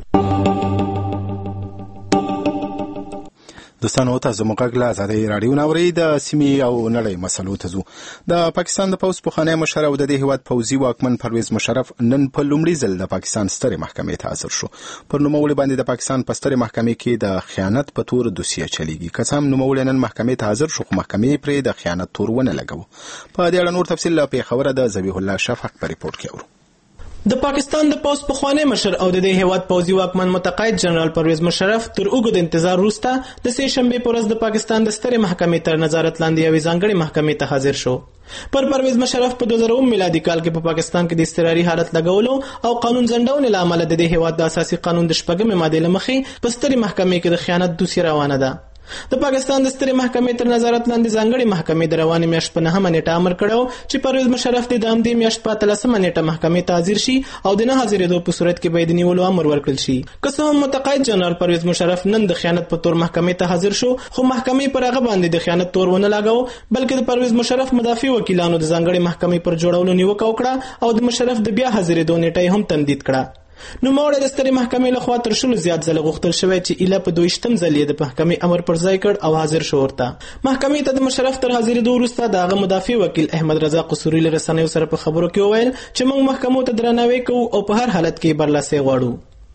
Speaker 1: دوستانو تاسو موږ له ازادي رادیو ناوړي د سیمې او نړۍ مسلو ته ځو. د پاکستان د پوز پخوانی مشر او د هیواد پوزي واکمن پرویز مشرف نن په لومړي ځل د پاکستان سترې محکمې ته حاضر شو. پر نوموړي باندې د پاکستان په سترې محکمې کې د خیانت په تور دوسیه چلیږي. قسم نوموړي نن محکمې ته حاضر شو، محکمې پرې د خیانت تور ونه لګاو. په دې اړه نور تفصیل لا په خبره د ذبیح الله شفق په ریپورت کې اورو.
Speaker 20: د پاکستان د پوز پخوانی مشر او د دې هیواد پوزي واکمن متقاعد جنرال پرویز مشرف تر اوږد انتظار وروسته د سه شنبه پر ورځ د پاکستان د سترې محکمې تر نظارت لاندې یوې ځانګړې محکمې ته حاضر شو. پر پرویز مشرف په دوه زره اووه میلادي کال کې په پا پاکستان کې د اضطراري حالت لګولو او قانون ځنډونې له امله د دې هیواد د اساسي قانون د شپږمې ماده له مخې په سترې محکمې کې د خیانت دوسیه روانه ده. د پاکستان د سترې محکمې تر نظارت لاندې ځانګړې محکمې د روانې میاشت په نهمه نیټه امر کړو چې پرویز مشرف د همدې میاشت په اتلسمه نیټه محکمې ته حاضر شي او د نه حاضرېدو په صورت کې به یې د نیولو امر ورکړل شي. که څه هم متقاعد جنرال پرویز مشرف نن د خیانت په تور محکمې ته حاضر شو، خو محکمې پر هغه باندې د خیانت تور ونه لګاو، بلکې د پرویز مشرف مدافع وکیلانو د ځانګړې محکمې پر جوړولو نیوکه وکړه او د مشرف د بیا حاضرېدو نیټه هم تمدید کړه. نوموړی د سترې محکمې لخوا تر شلو زیات ځله غوښتل شوی چې ایله په دویشتم ځل یې د محکمې امر پر ځای کړ او حاضر شو ورته. محکمې ته د مشرف تر حاضرېدو وروسته د هغه مدافع وکیل احمد رضا قصوري له رسنیو سره په خبرو کې وویل چې موږ محکمو ته درناوی کوو او په هر حالت کې برلاسي غواړو.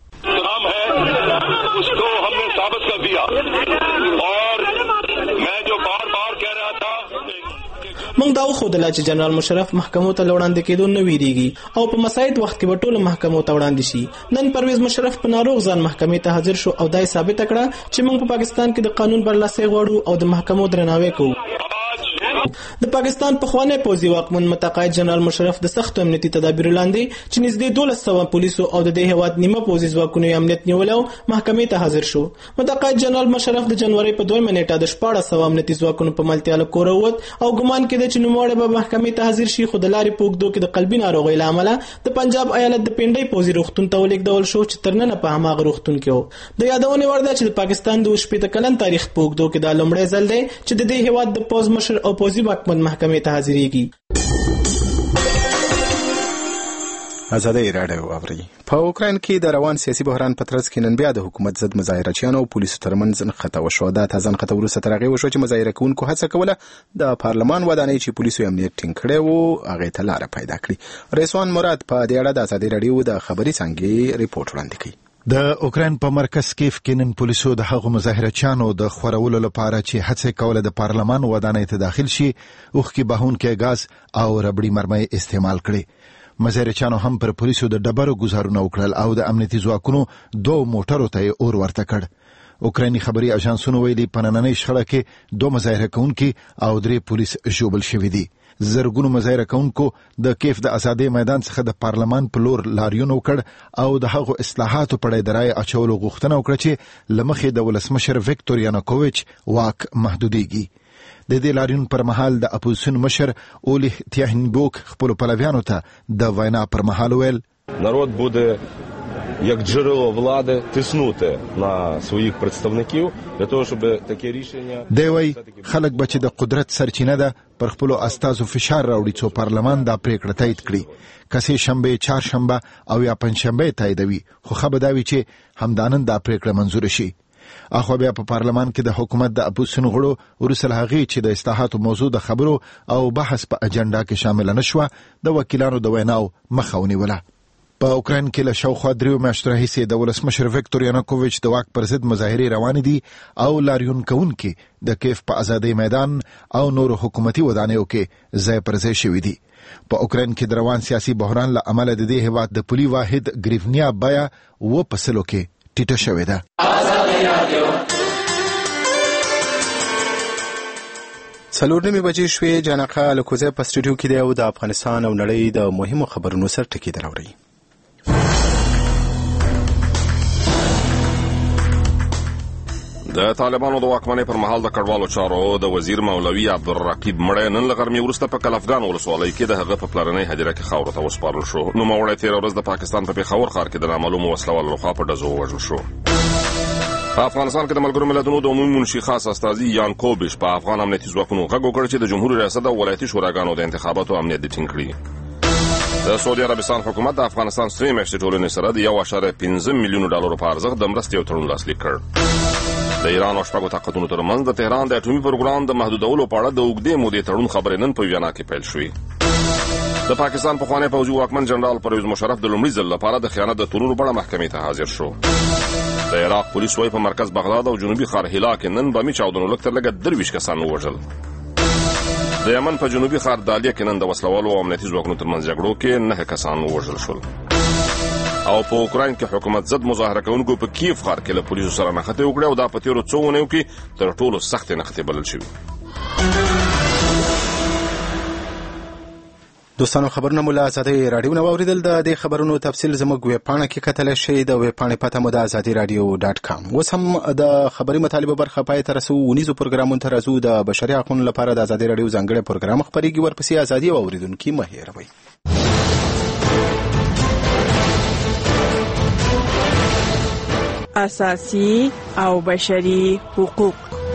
Speaker 20: موږ دا وښودله چې جنرال مشرف محکمو ته وړاندې کېدو نه ویریږي او په مساعد وخت کې به ټولو محکمو ته وړاندې شي. نن پرویز مشرف په ناروغ ځان محکمې ته حاضر شو او دا یې ثابته کړه چې موږ په پاکستان کې د قانون برلاسي غواړو او د محکمو درناوی کوو. د پاکستان پخوانی پوځي واکمن متقاعد جنرال مشرف د سختو امنیتي تدابیرو لاندې چې نږدې دولس سوه پولیسو او د دې هیواد نیمه پوځي ځواکونو یې امنیت نیولی او محکمې ته حاضر شو. متقاعد جنرال مشرف د جنورۍ په دویمه نیټه د شپاړس سوه امنیتي ځواکونو په ملتیا له کوره ووت او ګمان کېده چې نوموړی به محکمې ته حاضر شي، خو د لارې په اوږدو کې د قلبي ناروغۍ له امله د پنجاب ایالت د پنډۍ پوځي روغتون ته ولېږدول شو چې تر ننه په هماغه روغتون کې و. د یادونې وړ ده چې د پاکستان د شپېته کلن تاریخ په اوږدو کې دا لومړی ځل دی چې د دې هیواد د پوځ مشر او پوځي واکمن محکمې ته حاضرېږي.
Speaker 1: ازادي رادیو اوري. په اوکراین کې د روان سیاسي بحران په ترڅ کې نن بیا د حکومت ضد مظاهرچیانو او پولیسو ترمنځ نښته وشوه. دا تازه نښته وروسته تر هغې وشوه چې مظاهره کوونکو هڅه کوله د پارلمان ودانۍ چې پولیسو امنیت ټینګ کړی و هغې ته لاره پیدا کړي. رضوان مراد په دې اړه د ازادي رادیو د خبري څانګې ریپورټ وړاندې کوي.
Speaker 11: د اوکراین په مرکز کیف کې نن پولیسو د هغو مظاهرچیانو د خورولو لپاره چې هڅه کوله د پارلمان ودانۍ ته داخل شي اوښکې بهونکي غاز او ربړي مرمۍ استعمال کړي. مظاهرچیانو هم پر پولیسو د ډبرو ګزارونه وکړل او د امنیتي ځواکونو دوه موټرو ته اور ورته کړ. اوکرایني خبري اژانسونو ویلي په نننۍ شخړه کې دوه مظاهره کوونکي او درې پولیس ژوبل شوي دي. زرګونو مظاهره کوونکو د کیف د آزادۍ میدان څخه د پارلمان په لور لاریون وکړ او د هغو اصلاحاتو په اړه د رایې اچولو غوښتنه وکړه چې له مخې د ولسمشر ویکتور یانوکوویچ واک محدودیږي. د دې لاریون پر مهال د اپوزیسیون مشر اولیه تیاهنبوک خپلو پلویانو ته د وینا پر مهال ویل
Speaker 21: народ буде як джерело влади тиснути на своїх представників для того, щоб таке рішення.
Speaker 11: دی وایي خلک به چې د قدرت سرچینه ده پر خپلو استازو فشار راوړي څو پارلمان دا پریکړه تایید کړي. که سه شنبه، چهارشنبه او یا پنجشنبه تاییدوي، خو ښه به دا وي چې همدانن دا پریکړه منظور شي. اخو بیا په پارلمان کې د حکومت د اپوزیسیون غړو وروسته له هغې چې د اصلاحاتو موضوع د خبرو او بحث په اجنډا کې شامله نه شوه، د وکیلانو د ویناو مخه ونیوله. په اوکراین کې له شاوخوا دریو میاشتو راهیسې د ولسمشر ویکتور یانوکوویچ د واک پر ضد مظاهرې روانې دي او لاریون کوونکي د کیف په ازادۍ میدان او نورو حکومتي ودانیو کې ځای پر ځای شوي دي. په اوکراین کې د روان سیاسي بحران له امله د دې هېواد د پولي واحد ګریونیا بیه اوه په سلو کې ټیټه شوې ده.
Speaker 1: څلور نیمې بجې شوې. جانقه الکوزی په سټوډیو کې دی او د افغانستان او نړۍ د مهمو خبرونو سر ټکي دراوړي.
Speaker 4: د طالبانو د واکمنۍ پر مهال د کډوالو چارو د وزیر مولوي عبدالرقیب مړی نن له غرمې وروسته په کلفګان ولسوالۍ کې د هغه په پلرنۍ هدیره کې خاورو ته وسپارل شو. نوموړی تېره ورځ د پاکستان په پېښور ښار کې د نامعلومو وسلوالو لخوا په ډزو ووژل شو. په افغانستان کې د ملګرو ملتونو د عمومي منشي خاص استازي یان کوبش په افغان امنیتي ځواکونو غږ وکړ چې د جمهور ریاست او ولایتي شوراګانو د انتخاباتو امنیت ټینګ کړي. د سعودي عربستان حکومت د افغانستان سرې میاشتې ټولنې سره د یو اعشاریه پنځه میلیونو ډالرو په ارزښت د مرستې یو تړون لاسلیک کړ. د ایران او شپږو طاقتونو ترمنځ د تهران د اټومي پروګرام د محدودولو په اړه د اوږدې مودې تړون خبرې نن په ویانا کې پیل شوې. د پاکستان پخوانی پوځي واکمن جنرال پرویز مشرف د لومړي ځل لپاره د خیانت د تورونو په اړه محکمې ته حاضر شو. د عراق پولیس وايي په مرکز بغداد او جنوبي ښار هیلا کې نن بمي چاودنو لږ تر لږه درویشت کسان ووژل. د یمن په جنوبي ښار دالیه کې نن د وسلوالو او امنیتي ځواکونو ترمنځ جګړو کې نهه کسان ووژل شول. او په اوکراین کې حکومت ضد مظاهره کوونکو په کیف ښار کې له پولیسو سره نښتې وکړې او دا په تېرو څو اونیو کې تر ټولو سختې نښتې بلل شوي.
Speaker 1: دوستانو خبرونه مو له ازادۍ راډیو نه واورېدل. د دې خبرونو تفصیل زموږ ویبپاڼه کې کتلی شئ. د ویبپاڼې پته مو د ازادي راډیو ډاټ کام. اوس هم د خبري مطالبه برخه پای ته رسو. ونیزو پروګرامونو ته راځو. د بشري حقوقو لپاره د ازادي راډیو ځانګړی پروګرام خپرېږي. ورپسې ازادي واورېدونکي مه هېروئ.
Speaker 22: اساسي او بشري حقوق.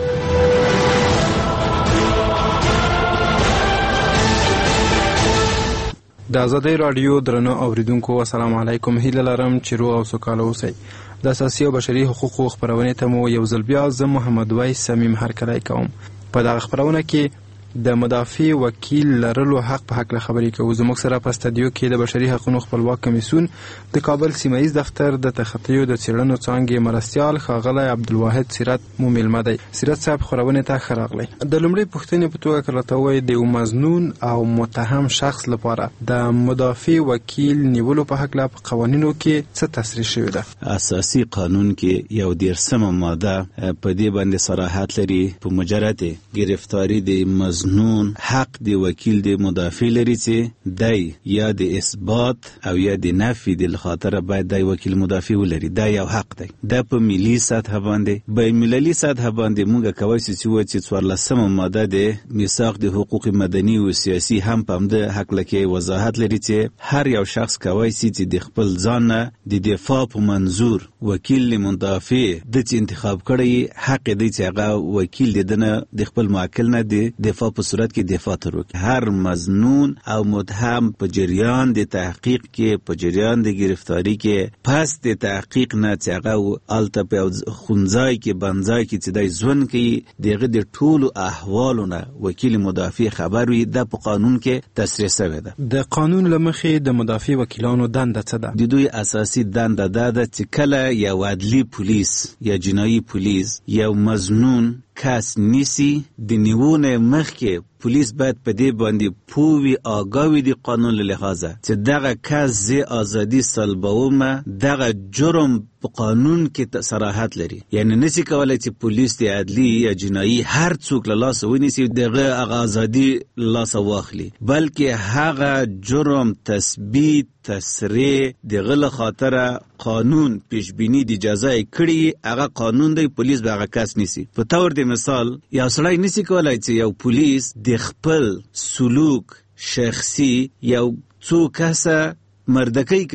Speaker 23: د ازادۍ راډیو درنو اوریدونکو السلام علیکم. هیله لرم چې روغ او سوکاله اوسئ. د اساسي او بشري حقوقو خبرونه ته مو یو ځل بیا زه محمد وایس صمیم هرکلی کوم. په دغه خبرونه کې د مدافع وکیل لرلو حق په حق خبرې کوو. زموږ سره په استودیو کې د بشري حقوقو خپلواک کمیسیون د کابل سیمایي دفتر د تخطیو د څېړنو څانګې مرستیال ښاغلی عبدالواحد سیرت مو میلمه دی. سیرت صاحب خبرونه ته ښه راغلی. د لومړۍ پوښتنې په توګه که راته ووایي د یو مظنون او متهم شخص لپاره د مدافع وکیل نیولو په هکله په قوانینو کې څه تصریح شوی ده؟
Speaker 24: اساسي قانون کې یو دیرسمه ماده په دې باندې صراحت لري په مجرد گرفتاری د مظنون مظنون حق دی وکیل دی مدافع لري چې دی یا د اثبات او یا د نفي د خاطر باید دی وکیل مدافع ولري. دا یو حق دی. دا په ملي سطح باندې بین المللي سطح باندې موږ کوي چې و چې څوارلسمه ماده د میثاق د حقوق مدني او سیاسي هم په همده حق لکه وضاحت لري چې هر یو شخص کوي چې د خپل ځان د دفاع په منظور وکیل مدافع د انتخاب کړي حق دی چې هغه وکیل دنه د خپل موکل نه د دفاع په صورت کې دفاع تر وکړي. هر مظنون او متهم په جریان د تحقیق کې په جریان د گرفتاری کې پس د تحقیق نه چې هغه الته په خونځای کې بنځای کې چې د ځون کې دغه د ټولو احوالونه وکیل مدافع خبر وي. د په قانون کې تصریح شوی ده.
Speaker 23: د قانون لمخې د مدافع وکیلانو دنده څه ده؟
Speaker 24: د دوی اساسي دنده ده د چې کله یا عدلی پولیس یا جنایی پولیس یا مظنون کس نیسی د نیونه مخکې پولیس باید په دې باندې پووی آگاوی دی قانون لحاظه چې دغه کس زی آزادی سلبومه دغه جرم په قانون کې صراحت لري. یعنی نسی کولای چې پولیس دی عدلی یا جنایی هر څوک له لاس ونیسي دغه هغه آزادی لاس واخلي، بلکې هغه جرم تثبیت تسریع دغه له خاطر قانون پیشبینی دی جزای کړي هغه قانون دی پولیس به هغه کس نیسی. په تور د مثال یو سړی نسی کولای چې یو پولیس د خپل سلوک شخصي یو څو کسه مردکی کوي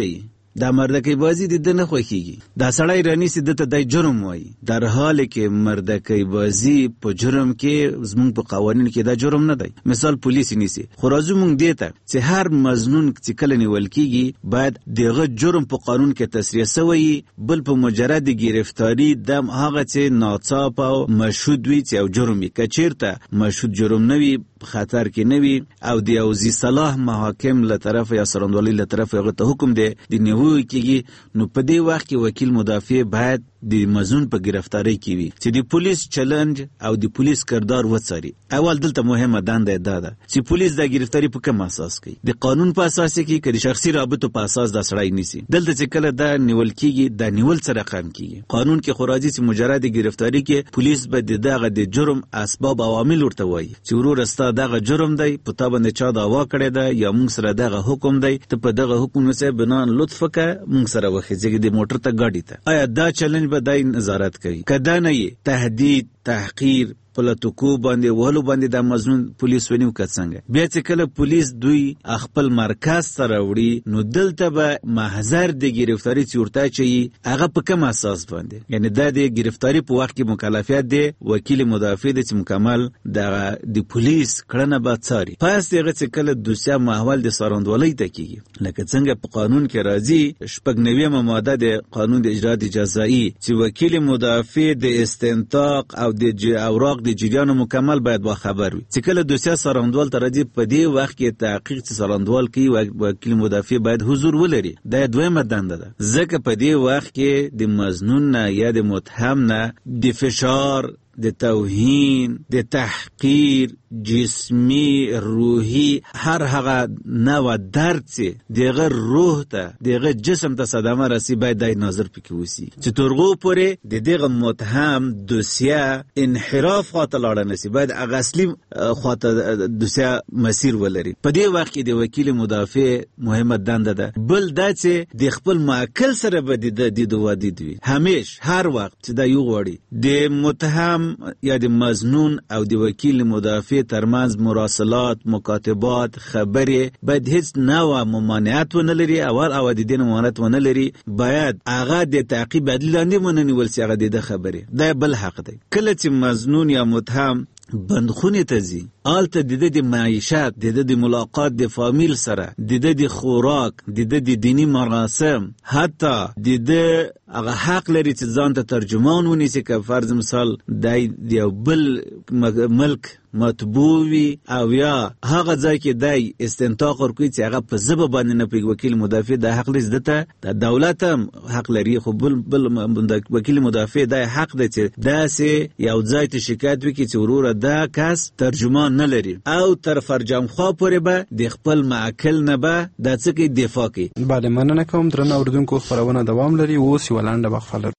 Speaker 24: دا مردکۍ بازی د ده نه خوښیږي. دا سړی رانیسي ده ته دی جرم وایي، در حال کې مردکۍ بازی په جرم کې زمونږ په قوانینو کې دا جرم نه دی. مثال پولیس نیسي، خو راځو مونږ دې ته چې هر مظنون چې کله نیول کیږي باید دغه جرم په قانون کې تصریح شوی، بل په مجرد گرفتاری دم هغه چې ناڅاپه او مشهود وي چې یو جرم وي. که چیرته مشهود جرم نه وي، خطر کې نه وي او د یو ذی صلاح محاکم له طرف یا سرندوالۍ له طرف هغه ته حکم دی د نیولو کېږي، نو په دې وخت کې وکیل مدافع باید د مظنون په گرفتاری کې وي چې د پولیس چلنج او د پولیس کردار وڅاري. اول دلته مهمه دنده دا ده چې پولیس د گرفتاری په کوم اساس کوي، د قانون په اساس کې که د شخصي رابطو په اساس دا سړی نیسي. دلته چې کله دا نیول کېږي دا نیول څه رقم کېږي. قانون کې خو راځي چې مجرد گرفتاری کې پولیس به د دغه د جرم اسباب او عوامل ورته وایي چې ورور ستا دغه جرم دی، په تا باندې چا دعوا کړې ده یا موږ سره دغه حکم دی، ته په دغه حکم سره بنا لطف وکړه موږ سره وخېږي د موټر ته ګاډي ته. آیا دا چلنج به دای نظارت کوي؟ کدا نه یې تهدید، تحقیر، پلاتوکو باندې وهلو باندې د مظنون پولیس ونیو که څنګه؟ بیا چې کله پولیس دوی خپل مرکز سره وړي نو دلته به محضر د گرفتاری چې ورته چي هغه په کوم اساس باندې، یعنی دا د گرفتاری په وخت کې مکلفیت دی وکیل مدافع د چې مکمل د د پولیس کړنه به څاري. پس دغه چې کله دوسیه محول د سرندوالۍ ته کیږي لکه څنګه په قانون کې راځي شپږ نوېمه ماده د قانون د اجرا جزایی چې وکیل مدافع د استنطاق او د اوراق د جریان مکمل باید با خبر وي. چې کله دوسیه سرندوال ته راځي په دې وخت کې تحقیق چې سرندوال کوي وکیل مدافع باید حضور ولري. دا دویمه دنده ده، ځکه په دې وخت کې د مظنون نه یا د متهم نه د فشار، د توهین، د تحقیر جسمی، روحی، هر هغه نوع درد چې دغه روح ته دغه جسم ته صدمه رسی باید دای ناظر پکې وسی چې ترغو پورې د دغه متهم دوسیه انحراف خاطر لاړه نسی، باید هغه اصلي خاطر دوسیه مسیر ولري. په دې وخت کې د وکیل مدافع مهمه دنده ده بل دا چې د خپل معقل سره به د د دوادید وي همیش هر وخت چې دا یو غوړي د متهم یا د مظنون او د وکیل مدافع ترمنځ مراسلات، مکاتبات، خبرې باید هیڅ نوع ممانعت ونه لري اول او د دین ممانعت ونه لري، باید هغه د تعقیب عدل لاندې مننیول سي هغه د خبرې. دا بل حق دی. کله چې مظنون یا متهم بندخونې ته ځي آلته د د معیشت، د د ملاقات د فامیل سره، د د خوراک، د د دینی مراسم، حتی د د هغه حق لري چې ځان ته ترجمان ونیسي که فرض مثال د یو بل ملک مطبوع وي او یا هغه ځای کې د استنطاق ورکوي چې هغه په ژبه باندې نه پوهېږي. وکیل مدافع د حق لري دته د دولت هم حق لري، خو بل بل وکیل مدافع د حق دی چې داسې یو ځای ته شکایت وکړي چې وروره دا کس ترجمان نه لري او تر فرجام خوا پورې به د خپل معقل نه به د څه کې دفاع کوي.
Speaker 23: بله، مننه کوم. درنو اورېدونکو خپرونه دوام لري. اوس یوه لنډه وقفه لرو.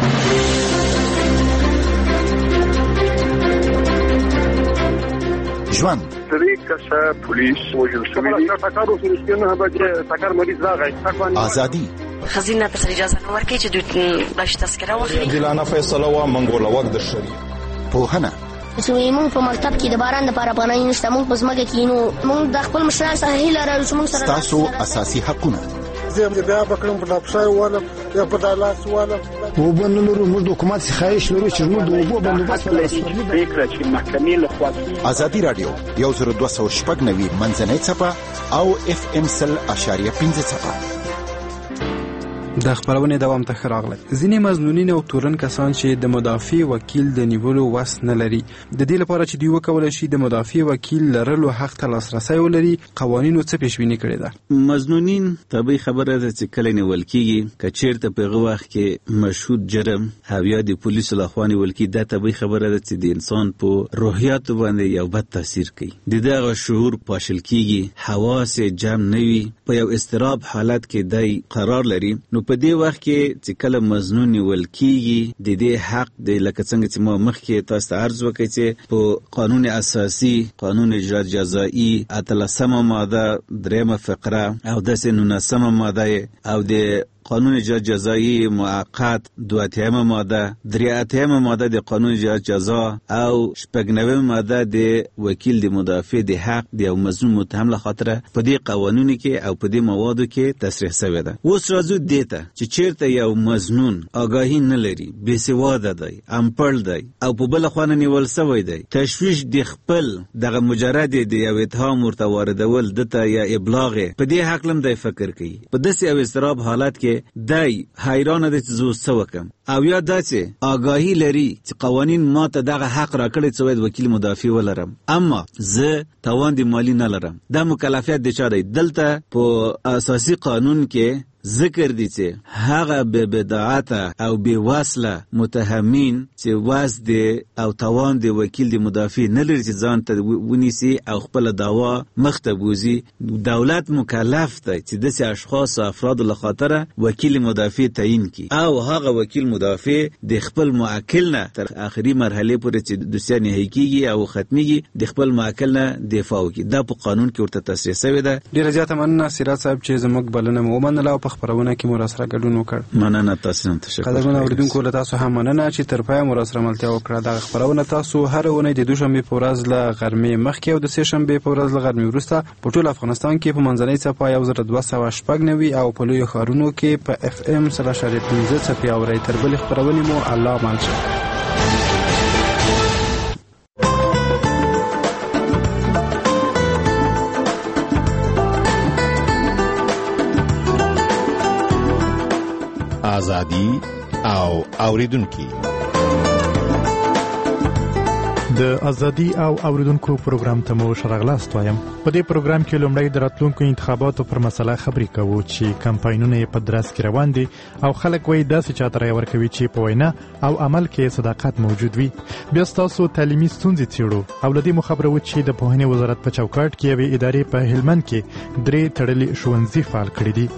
Speaker 11: ژوند
Speaker 5: درې کسه پولیس وژل شوي دي. ټکر وشو نه به ټکر مریض راغی.
Speaker 11: ازادي
Speaker 2: خزینه ته اجازه نه ورکړي چې دوی باش تذکره واخلي.
Speaker 21: عادلانه فیصله و منګول وخت د شری
Speaker 11: پوهنه
Speaker 7: زموږ په مکتب کې د باران لپاره پناه نشته، موږ په ځمکه کې نو موږ د خپل مشرانو سره هیله لرو چې موږ سره
Speaker 11: تاسو اساسي حقونه
Speaker 8: زه بیا بکرم په لپسای ولم یا په دالاس ولم
Speaker 14: او بنو لرو موږ د حکومت څخه خواهش لرو چې موږ د اوبو بندوبست
Speaker 5: فکر چې محکمې له خوا
Speaker 11: ازادي رادیو یو زر دوه سوه شپږ نوي منځنۍ څپه او اف ام سل اشاریه پنځه څپه.
Speaker 23: د خبرونه دوام ته راغله. ځینې مظنونین او تورن کسان چې د مدافع وکیل د نیولو وس نه لري، د دې لپاره چې دوی وکولای شي د مدافع وکیل لرلو حق ته لاسرسي ولري، قوانینو څه پیشبینی کړی ده؟
Speaker 24: مظنونین طبي خبره ده چې کله نیول کیږي که چیرته په هغه وخت کې مشهود جرم او یا د پولیسو لخوا نیول کیږي، دا طبي خبره ده چې د انسان په روحیات باندې یو بد تاثیر کوي. د دغه شعور پاشل کیږي، حواس جمع نوي، په یو استراب حالت کې دای قرار لري. نو په دې وخت کې چې کله مظنون نیول کیږي د دې حق د لکه څنګه چې ما مخکې تاسو ته عرض وکړ چې په قانون اساسي، قانون اجرا جزایی، اتلسمه ماده، دریمه فقره او داسې نولسمه ماده او د قانون اجرای جزایی موقت، دوه اتیامه ماده، درې اتیامه ماده د قانون اجرای جزا او شپږ نوې ماده د وکیل د مدافع د حق د یو مظلوم متهم له خاطره په دې قوانینو کې او په دې موادو کې تصریح شوی ده. اوس راځو دې ته چې چیرته یو مظنون آگاهی نه لري، بې سواده دی، امپړ دی او په بل خوا نیول شوی دی، تشویش د خپل دغه مجرد د یو اتهام ورته واردول دته یا ابلاغ په دې حق لم دی فکر کوي. په داسې یو اضطراب حالت کې دی حیران دی چې زه څه وکم، او یا داسې آگاهی لري چې قوانین ما ته دغه حق راکړی چې وکیل مدافع ولرم، اما زه توان د مالی نه لرم. دا مکلفیت د چا دی؟ دلته په اساسي قانون کې ذکر دي چې هغه به بدعت او به وصله متهمین چې واس دي او توان دي وکیل دي مدافع نه لري چې ځان ته ونیسي او خپل دعوا مخته بوزي. دولت مکلف دی چې داسې اشخاص او افراد له خاطره وکیل مدافع تعیین کی او هغه وکیل مدافع د خپل موکل نه تر اخري مرحله پورې چې دوسیه نهایی کیږي او ختميږي د خپل موکل نه دفاع وکړي. دا په قانون کې ورته تصریح شوی ده.
Speaker 23: ډیره زیاته مننه سیرات صاحب چې زموږ بلنه مو ومنله او په خبرونه کې مو راسره ګډون وکړ.
Speaker 24: مننه تاسو ته تشکر.
Speaker 23: قدرمن اوریدونکو له تاسو هم مننه چې تر پایه مو راسره ملتیا وکړه. دا خبرونه تاسو هر اونۍ د دوشنبه په ورځ له غرمې مخکې او د سه شنبه په ورځ له غرمې وروسته په ټول افغانستان کې په منځنۍ څپه یو زر دوه سوه شپږ نوي او په لویو ښارونو کې په اف ام سره شریک پنځه څپې اورئ. تر بلې خبرونې مو الله امان شه.
Speaker 11: ازادي او اوریدونکو
Speaker 9: د ازادي او اوریدونکو پروګرام ته مو شرغلاست وایم. په دې پروګرام کې لومړی د راتلونکو انتخاباتو پر مسله خبرې کوو چې کمپاینونه په دراس کې روان دي او خلک وایي داسې چاته رای ورکوي چې په وینا او عمل کې صداقت موجود وي. بیا ستاسو تعلیمي ستونزې څیړو او له دې مو خبرو چې د پوهنې وزارت په چوکاټ کې یوې ادارې په هلمند کې درې تړلي ښوونځي فعال کړي دي.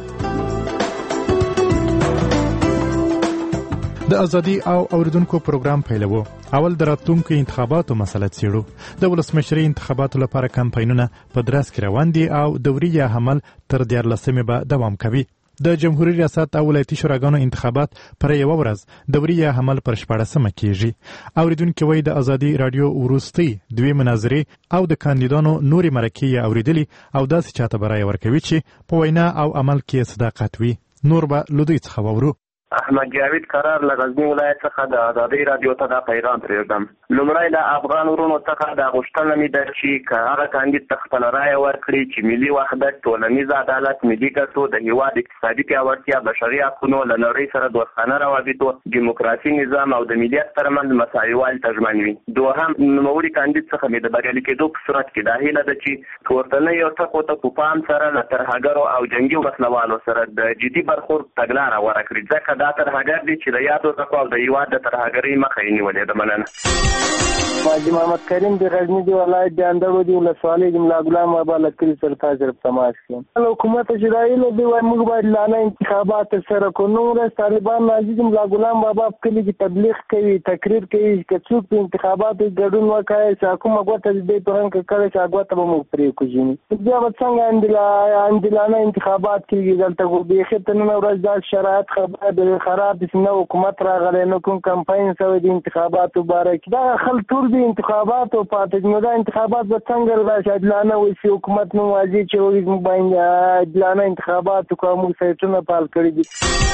Speaker 9: د ازادي او اوریدونکو پروګرام پیلوو. اول د راتلونکو انتخاباتو مسله څیړو. د ولسمشرۍ انتخاباتو لپاره کمپاینونه په دراس کې روان دي او دوري یا حمل تر دیارلسمې به دوام کوي. د جمهوریت ریاست او ولایتي شوراګانو انتخابات پر یوه ورځ دوري یا حمل پر شپاړسمه کیږي. اوریدونکو وایي د ازادي رادیو وروستۍ دوی مناظرې او د کاندیدانو نورې مرکې یې اوریدلي او داسې چاته به رای ورکوي چې په وینا او عمل کې صداقت وي. نور به له دوی څخه واورو.
Speaker 10: احمد جاوید قرار له غزنی ولایت څخه د ازادي رادیو ته دا پیغام پرېږدم. لومړی له افغان ورونو څخه دا غوښتنه مې ده چې که هغه کاندید ته خپله رایه ورکړي چې ملي وحدت، ټولنیز عدالت، ملي ګټو، د هېواد اقتصادي پیاوړتیا، بشري حقونو، له نړۍ سره دوستانه روابطو، دیموکراسي نظام او د ملیت ترمنځ مساوي والي تضمین وي. دوهم، نوموړي کاندید څخه مې د بریالي کېدو په صورت کې دا هیله ده چې پورتنیو ټکو ته په پام سره له ترهګرو او جنګي وسلوالو سره د جدي برخورد تګلاره غوره کړي، ځکه دا ترهګر دي چې د یادو ټکو او د هېواد د ترهګرۍ مخه یې نیولې ده. مننه.
Speaker 5: حاجي محمد کریم د غزنی دی ولایت د اندړو دی ولسوالۍ د ملا غلام بابا لکري سره تاسو سره تماس کوم. حکومت اسرائیل دی وايي موږ باید لاله انتخابات سره کو. نو ورځ طالبان نازي د ملا غلام بابا په کلی کې تبلیغ کوي، تقریر کوي چې څوک په انتخاباتو ګډون وکړي چې حکومت غوته دې په رنګ کړي چې هغه ته موږ پرې کوجی. بیا څنګه اندلا اندلانه انتخابات کیږي دلته خو به خته نن ورځ د شرایط خبره خراب دي. نو حکومت راغلی نو کوم کمپاین سوي د انتخاباتو باره کې دا خلک ټول دي انتخابات او پاتې نو دا انتخابات به څنګه راشي؟ عادلانه وي حکومت نو واځي چې وایي موږ باندې عادلانه انتخابات کوو سایتونه پال کړی دي.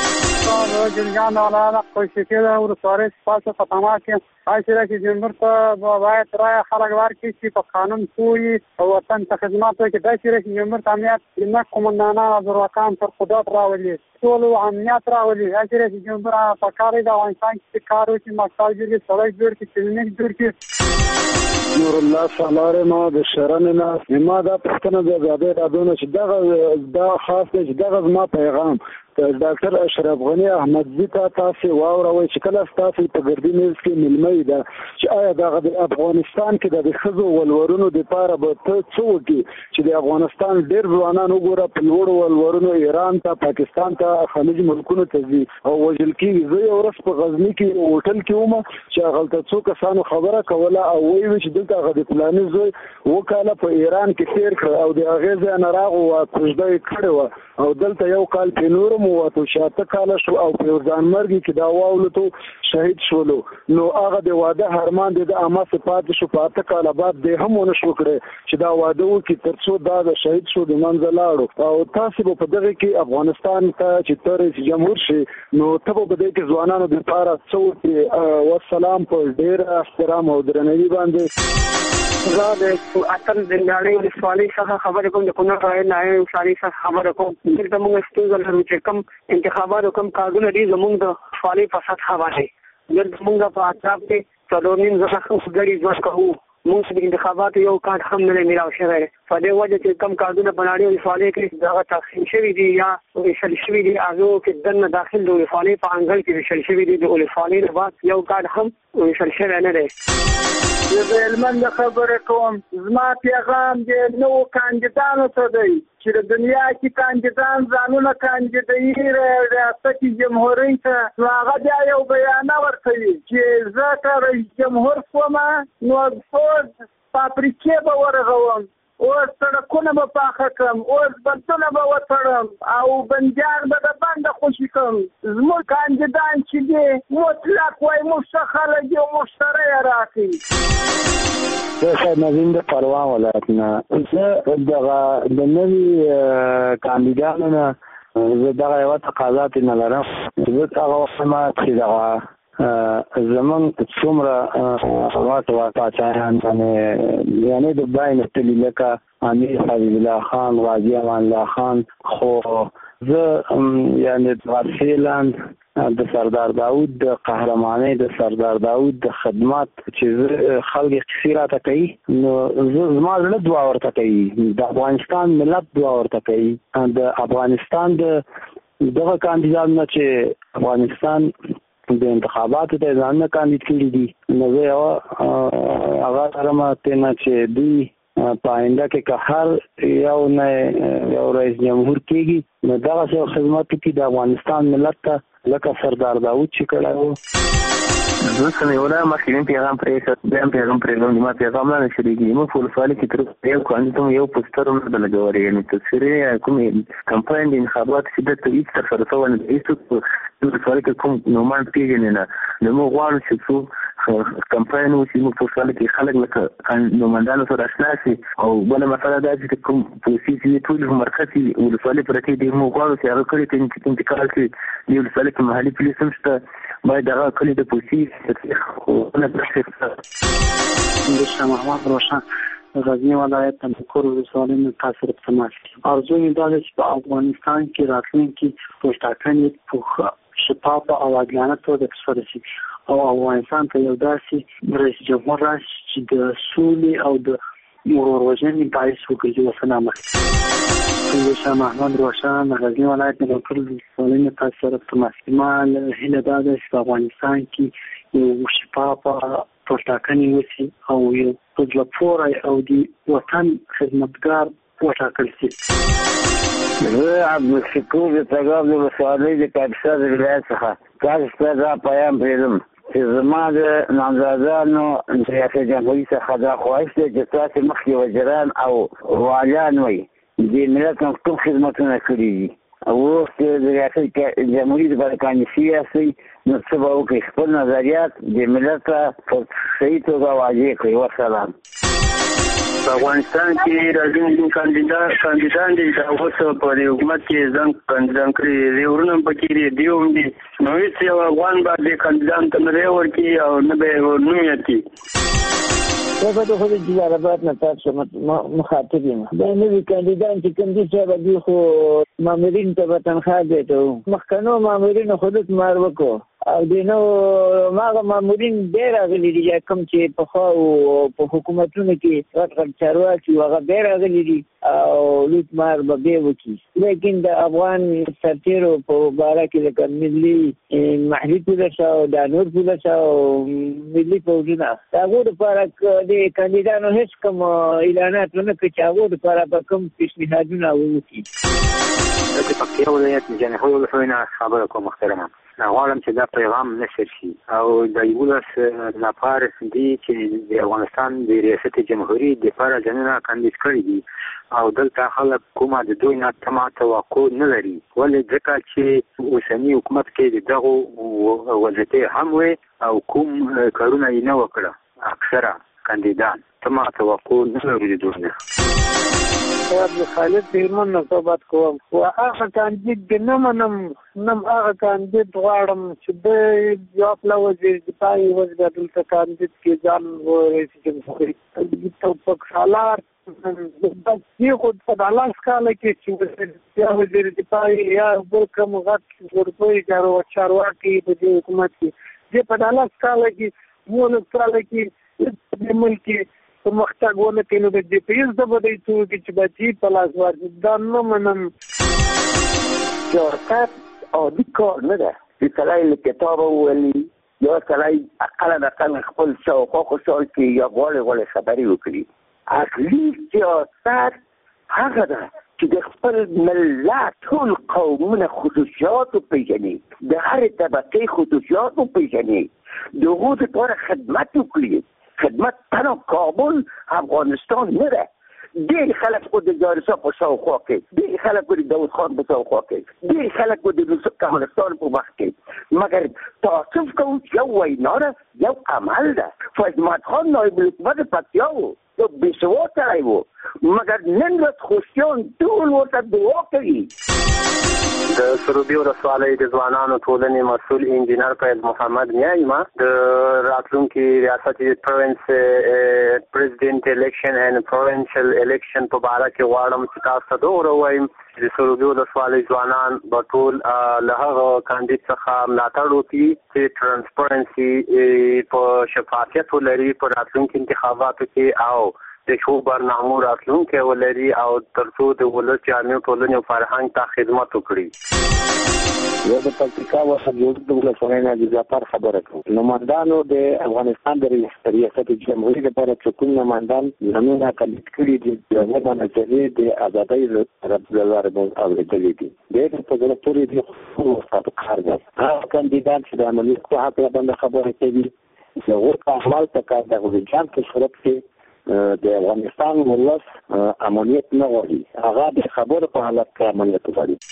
Speaker 12: جلگان والا خوشی که او سواره سپاس و ختمات که آیسی را که جنبور تا باید رای خلق وار که چی پا قانون پوی و وطن تا خدمات و که دایسی را که جنبور تا امیات اینا کماندانان از رواکان پر خدات راولی سول و امنیت راولی آیسی را که جنبور پا کاری دا و انسان که کارو که مقصال جور که سلاک جور که کلینیک جور که
Speaker 13: نور الله سالار ما د شرن نه ما دا پښتنه د زاده رادونه چې دا دا خاص چې دا ما پیغام ډاکټر اشرف غنی احمدزی ته تاسو واوروي چې کله تاسو په ګردی میز کې ملمي ده چې آیا د افغانستان کې د خزو ولورونو د پاره به څه وکړي چې د افغانستان ډېر ځوانان وګوره په لوړ ولورونو ایران ته، پاکستان ته هغه خلیج ملکونو ته ځي او وژل کېږي. زه یو ورځ په غزني کې هوټل کې وم چې هغلته څو کسانو خبره کوله او وایي چې دلته هغه د فلاني زوی اووه کاله په ایران کې تېر کړ او د هغې ځای نه راغو کوژده یې کړې وه او دلته یو کال پرې نورم ووتو چې اته کاله شو او په یو ځانمرګي کې دا واولتو شهید شولو. نو هغه د واده هرمان دی د اماسې پاتې شو په اته کاله بعد دی هم ونه شو کړی چې دا واده وکړي تر څو دا د شهید شو د منځه لاړو. او تاسې به په دغه کې افغانستان ته چې ته رئیس جمهور شي نو ته به په دې کې ځوانانو دپاره څه وکړي؟ والسلام په ډېر احترام او درناوي باندې.
Speaker 3: زه د اتل د نړۍ ولسوالۍ څخه خبرې کوم، د کونړ ولایت نړۍ ولسوالۍ څخه خبرې کوم. دلته موږ ستونزه لرو چې کوم انتخابات او کوم کارونه دي زموږ د ولسوالۍ په سطحه باندې. دلته موږ په اطراف کې څلور نیم زره ګړي ژوند کوو. موږ د انتخاباتو یو کارت هم نه میلاو شوی دی. په دې وجه چې کوم کارونه په نړۍ ولسوالۍ کې دغه تقسیم شوي دي یا ویشل شوي دي، هغو کې دننه داخل د ولسوالۍ په انګړ کې ویشل شوي دي. د ولسوالۍ نه بعد یو کارت هم ویشل شوی نه دی.
Speaker 15: زه د هلمند خبرې کوم. زما پیغام د نوو کاندیدانو ته دی چې د دنیا کې کاندیدان ځانونه کاندیدوي ریاست جمهورۍ ته، نو هغه بیا یو بیانه ورکوي چې زه که رئیس جمهور شوم نو اوس فابریکې به ورغوم، اوس سړکونه به پاخه کړم، اوس بندونه به وتړم او بندیان به د بنده خوشي کړم. زموږ کاندیدان چې دی مطلق وایي موږ ښه خلک یو موږ سره یې راکړي.
Speaker 13: زه شاید نظیم د پروان ولایت نه. زه دغه د نوي کاندیدانو نه زه دغه یوه تقاضا ترې نه لرم. زه هغه وایم چې دغه زمونږ څومره واټ پاچاهان یعنې د بای نستلي لکه امیر حبیب الله خان، غازي امان الله خان، خو زه یعنې د فعلاً د سردار داود د قهرمانۍ، د سردار داود د خدمات چې خلک قصې راته کوي، نو زما زړه دعا ورته کوي، د افغانستان ملت دعا ورته کوي. د افغانستان د دغه کاندیدانو چې افغانستان د انتخاباتو ته ځانونه کاندید کړي دي، نو زه یوه هغه لرم تېنه چې دوی په آینده کې که هر یو نه یو رئیس جمهور کېږي نو دغسې خدمت وکړي د افغانستان ملت ته لکه سردار داود چې کړی و.
Speaker 10: زه سمیوله مخکې پیغام پرېښه، بیا هم پیغام پرېږدم. زما پیغام نه نشریږي. موږ په ولسوالۍ کې تر یو کاندید هم یو پوسټر هم نه ده لګولی، یعنې تصویرې یا کومې کمپاین د انتخاباتو چې دلته هېڅ ترسره شوی نه ده. هېڅوک په ولسوالۍ کې کوم نومان پېژنې نه. نو موږ غواړو چې څو کمپاین وشي، موږ په ولسوالۍ کې خلک لکه نومندانو سره اشنا شي. او بله مسله دا چې کوم پولیسي چې ټولې په مرکز کې ولسوالۍ پرتې دي، موږ غواړو چې هغه کلي ته انتقال کړي. د ولسوالۍ کې محلي پولیس هم شته، باید هغه کلي د پولیسي
Speaker 16: د شاه محمد روشن غزنی ولایت تمکور ولسوالۍ نه تاثیر تماس کړي. ارزو مې دا ده چې په افغانستان کې راتلونکي ټاکنې په شفافه او عادلانه توګه ترسره شي او افغانستان ته یو داسې رئیس جمهور راشي چې د سولې او د ورورولۍ باعث وګرځي. وسلام علیکم. د شاه محمد روشن غزنی ولایت تمکور ولسوالۍ نه تاثیر تماس کړي. ما هیله دا ده چې په افغانستان کې یو شفافه ټاکنې وشي او یو په زړه پوری او د وطن خدمتګار وټاکل شي.
Speaker 17: زه عبدالشکور د تګاب د ولسوالۍ د کاپیسا د ولایت څخه تاسو ته دا پیام پرېږدم چې زما د نامزادانو د ریاست جمهوري څخه دا خواهش دی چې تاسې مخکې وزیران او والیان وئ دې ملت هم کوم خدمتونه کړي دي او اوس د ریاست جمهوري دپاره کاندید یاستئ نو څه به وکړئ؟ خپل نظریات د ملت ته په صحیح توګه واضح کړئ. وسلام.
Speaker 3: په افغانستان کې راځي کاندیدان کاندیدان دي چې اوس په حکومت کې ځان کاندیدان کړي دي، ورونه پکې دي، دی هم دي، نو هېڅ یو افغان به دې کاندیدان ته نه ورکړي او نه به یې نوم یادکړي.
Speaker 17: زه به د خو د جلالآباد نه تاسو مخاطب یم. دا نوي کاندیدان چې کوم دي چې دوی خو مامورینو ته به تنخوا زیاتوو، مخکنو مامورینو خو لږ مار وکړو
Speaker 6: او د نو ماغه مامورین ډیر غلي دي کوم چې په خو په حکومتونو کې غټ غټ چارواکي هغه ډیر غلي دي او لوټ مار به به وکي لیکن د افغان سرتیرو په باره کې د ملي محلي پولیس او د نور پولیس او ملي پولیسونه هغه لپاره د کاندیدانو هیڅ کوم اعلانات نه کوي چې هغه لپاره به کوم پیشنهادونه وکړي.
Speaker 18: د پکتیا ولایت جنحوی ولسوالۍ خبره کوم محترمه غواړم چې دا پیغام نشر شي او د یولس نفر دي چې د افغانستان د ریاست جمهوریت د لپاره ځانونه کاندید کړي دي او دلته خلک کومه د دوی نه تمه توقع نه لري ولې ځکه چې اوسنی حکومت کې دغه وظیفې هم وي او کوم کارونه یې نه وکړه اکثره کاندیدان تمه توقع نه لري د دوی نه.
Speaker 12: عبد خالد هلمند نه صحبت کوم او هغه کاندید د نه منم نم هغه کاندید غواړم چې د یو خپل وزیر دفاع وزیر دلته کاندید کې ځان و رئیس جمهوریت د توپک سالار د دې خو په دالاس کال کې چې وزیر دفاع یا بل کوم غټ ورپوي کارو چارواکي د حکومت کې د په دالاس کال کې مول کال کې د ملک مختګ ونه کینو د جی پی ایس د بدی تو چې بچی په لاس ورځي دا نه منم
Speaker 19: جوړکات او د کار نه ده چې کله کتاب ولي یو کله اقل د اقل خپل شو خو خو کې یو غوړې غوړې خبرې وکړي اصلي سیاست هغه ده چې د خپل ملت ټول قومونه خصوصیات پیژني د هر طبقې خصوصیات پیژني دغه لپاره خدمت وکړي خدمت تنها کابل افغانستان نره ډېر خلک خو د جارسا په شاوخوا کې ډېر خلک د داود خان په شاوخوا کې ډېر خلک د یوسف کمالستان په وخت کې مګر تعصب کوم یو وینا ده یو عمل ده فیض محمد خان نایب الحکومت پکتیا و یو بېسواده سړی و مګر نن ورځ خوشیان ټول ورته دعا کوي.
Speaker 18: د سروبي ولسوالۍ د ځوانانو ټولنې مسؤل انجینر فیض محمد میایم د راتلونکي ریاست پروینس پریزیدنت الیکشن اینڈ پروینشل الیکشن په اړه کې غواړم چې تاسو ته ووایم د سروبي ولسوالۍ ځوانان به ټول له هغه کاندید څخه ملاتړ وکړي چې ترانسپرنسي په شفافیت ولري په راتلونکي انتخاباتو کې او د شو برنامو راتلونکي ولري او ترڅو د ولس جامع ټولنې او فرهنګ ته خدمت وکړي.
Speaker 19: یو د پکتیکا وسه جوړ د ولسوالۍ نه د ځپار خبره کوم نمائندانو د افغانستان د ریاست جمهوریت لپاره چې کوم نمائندان زمونه کلیت کړي دي د وطن چې د ازادۍ رب لپاره اوریدلې دي د په ډول پوری دي خو تاسو کار ده هغه کاندیدان چې د عملی په حق باندې خبره کوي چې ورته احوال ته کار د غوښتنې په صورت کې د افغانستان ولس امنیت نه غواړي هغه د خبرو په حالت کې امنیت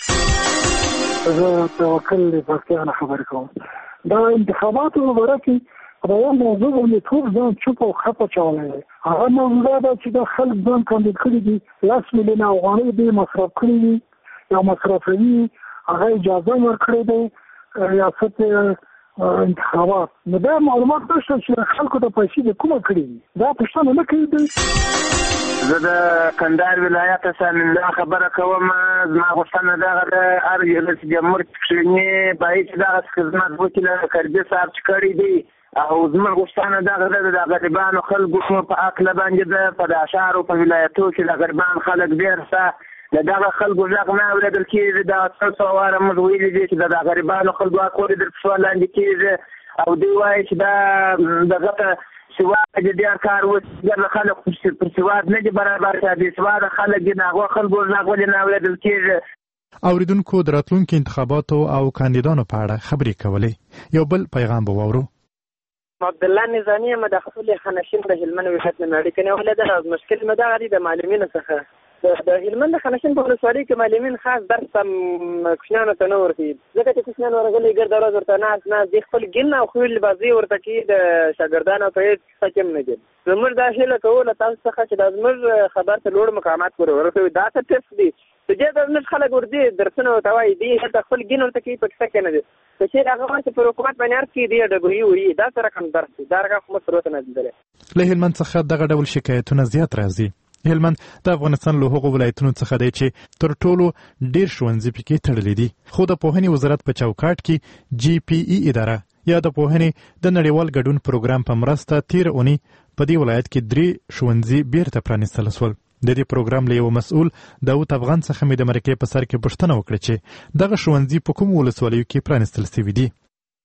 Speaker 19: غواړي.
Speaker 8: زه توکل له پکتیا نه خبر کوم دا انتخاباتو لپاره کې دا یو موضوع باندې ټول ځان چوپ او خپه چولای هغه موضوع دا چې د خلک ځان کاندید کړي دي لاس ملیون افغانۍ به مصرف کړي دي یا مصرفوي هغه اجازه ورکړي دي ریاست انتخابات نو دا معلومات نشته چې خلکو ته پیسې د کومه کړي دا پښتنه نه کوي دي.
Speaker 18: زه د کندهار ولایت څخه خبره کوم زما غوښتنه دا ده هر رئیس جمهور چې باید دا خدمت وکړي کړي صاحب چې کړی دی او زما غوښتنه دا ده د غریبانو خلکو په حق باندې ده په د اشعار په ولایتو کې د غریبان خلک ډیر څه د دغه خلکو ځکه نه اورېدل کېږي دا څو واره موږ ویلي دي چې د غریبانو خلکو حق اورېدل شوی لاندې کېږي او دوی وایي چې دا دغه ته سواد د ډېر کار وکړي د خلک پر سواد نه دي برابر چې د سواد خلک دي نه هغه خلکو ځکه ولې نه اورېدل کېږي.
Speaker 9: اوریدونکو د راتلونکي انتخاباتو او کاندیدانو په اړه خبرې کولې یو بل پیغام به واورو.
Speaker 20: عبدالله نظامی ام د خپل خنشین د هلمند ولایت نه اړیکه نه ولده مشکل مده غری د معلمینو څخه د هلمند خنشین په ولسوالۍ کې معلمین خاص درس هم کوچنیانو ته نه ورکوي ځکه چې کوچنیان ورغلي ګرد ورځ ورته ناست ناست دي خپل ګل او خویل بازي ورته کوي د شاګردانو په هېڅ څه کې نه دي. زموږ دا هیله کوو له تاسو څخه چې دا زموږ خبر ته لوړ مقامات پورې ورسوي دا څه ټپس دي چې دې د زموږ خلک ورځي درسونه ورته وایي دي هلته خپل ګین ورته کوي په کیسه کې نه دي که چېرې هغه وایي چې پر حکومت باندې هر څه دي ډبوي وایي دا څه رقم درس دی دا رقم خو موږ تر اوسه نه لیدلی.
Speaker 9: له هلمند څخه دغه ډول شکایتونه زیات راځي. هلمند د افغانستان له هغو ولایتونو څخه دی چې تر ټولو ډیر ښوونځي پکې تړلي دي خو د پوهنې وزارت په چوکاټ کې جی پی ای اداره یا د پوهنې د نړیوال ګډون پروګرام په مرسته تیر اونۍ په دې ولایت کې درې ښوونځي بیرته پرانیستل شول. د دې پروګرام له یو مسؤل داود افغان څخه مې د مرکې په سر کې پوښتنه وکړه چې دغه ښوونځي په کومو ولسوالیو کې پرانیستل شوي دي.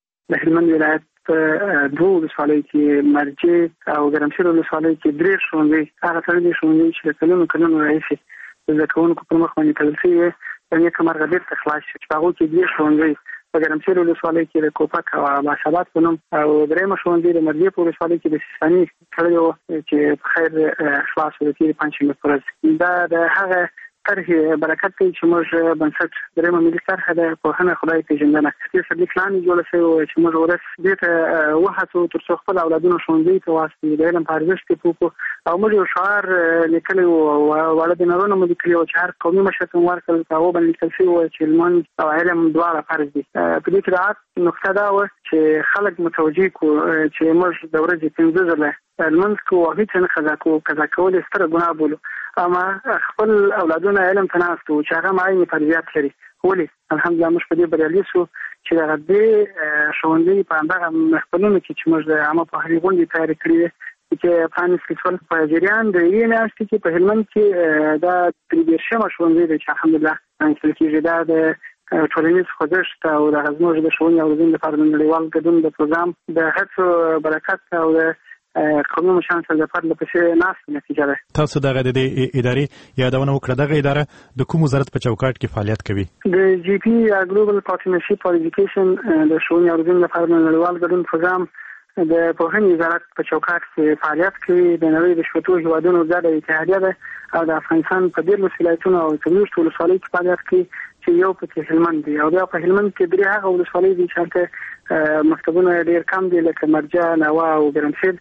Speaker 12: د هلمند ولایت په دوه ولسوالیو کې مرجې او ګرمسیر ولسوالیو کې درې ښوونځي هغه څلور ښوونځي چې د کلونو کلونو راهیسې د زده کوونکو پر مخ باندې تړل شوي وي په نیکه مرغه بیرته خلاص شي چې په هغو کې درې ښوونځي په ګرمسیر ولسوالۍ کې د کوپک او عباساباد په نوم او درېیمه ښوونځي د مرجې په ولسوالۍ کې د سیستاني تړلی و چې په خیر خلاص و د تېرې پنجشنبې په ورځ. دا د هغه طرحې برکت دی چې موږ بنسټ درېیمه ملي طرحه ده پوهنه خدای پېژندنه دې سرلیک لاندې جوړه شوې وه چې موږ ولس دې ته وهڅوو تر څو خپل اولادونه ښوونځیو ته واستوي د علم په ارزښت کې پوه کړو او موږ یو شعار لیکلی و واړه بنرونه مو لیکلي وو چې هر قومي مشر ته مو ورکړل په هغو باندې لیکل شوي وو چې لمونځ او علم دواړه فرض دي. په دې کې د عطف نقطه دا وه چې خلک متوجه کړو چې موږ د ورځې پنځه ځله لمونځ کوو او هېڅ نه قضا کوو. قضا کول یې ستره ګناه بولو اما خپل اولادونه علم ته ناست وو چې هغه معین فرضیات لري. ولې الحمدلله موږ په دې بریالي شو چې دغه دې ښوونځي په همدغه محفلونو کې چې موږ د عامه پوهنې غونډې تیارې کړې وې چې پرانیستل شول په جریان د یوې میاشتې کې په هلمند کې دا درې دېرشمه ښوونځی دی چې الحمدلله پرانیستل کېږي. دا د ټولنیز خوځښت او دغه زموږ د ښوونې او روزنې لپاره د نړیوال ګډون د پروګرام د هڅو برکت او د قومي مشرانو سره د پرله پسې ناستې نتیجه ده.
Speaker 9: تاسو دغه د دې ادارې یادونه وکړه. دغه اداره د کوم وزارت په چوکاټ کې فعالیت کوي؟
Speaker 12: د جی پی یا ګلوبل پارټنرشپ فار ایجوکیشن د ښوونې او روزنې لپاره د نړیوال ګډون پروګرام د پوهنې وزارت په چوکاټ کې فعالیت کوي. د نړۍ د شپږو هېوادونو ګډه اتحادیه ده او د افغانستان په دېرلسو ولایتونو او څلوېښتو ولسوالیو کې فعالیت کوي چې یو پکې هلمند دی او بیا په هلمند کې درې هغه ولسوالۍ دي چې هلته مکتبونه ډېر کم دي لکه مرجه، ناوه او ګرمسیر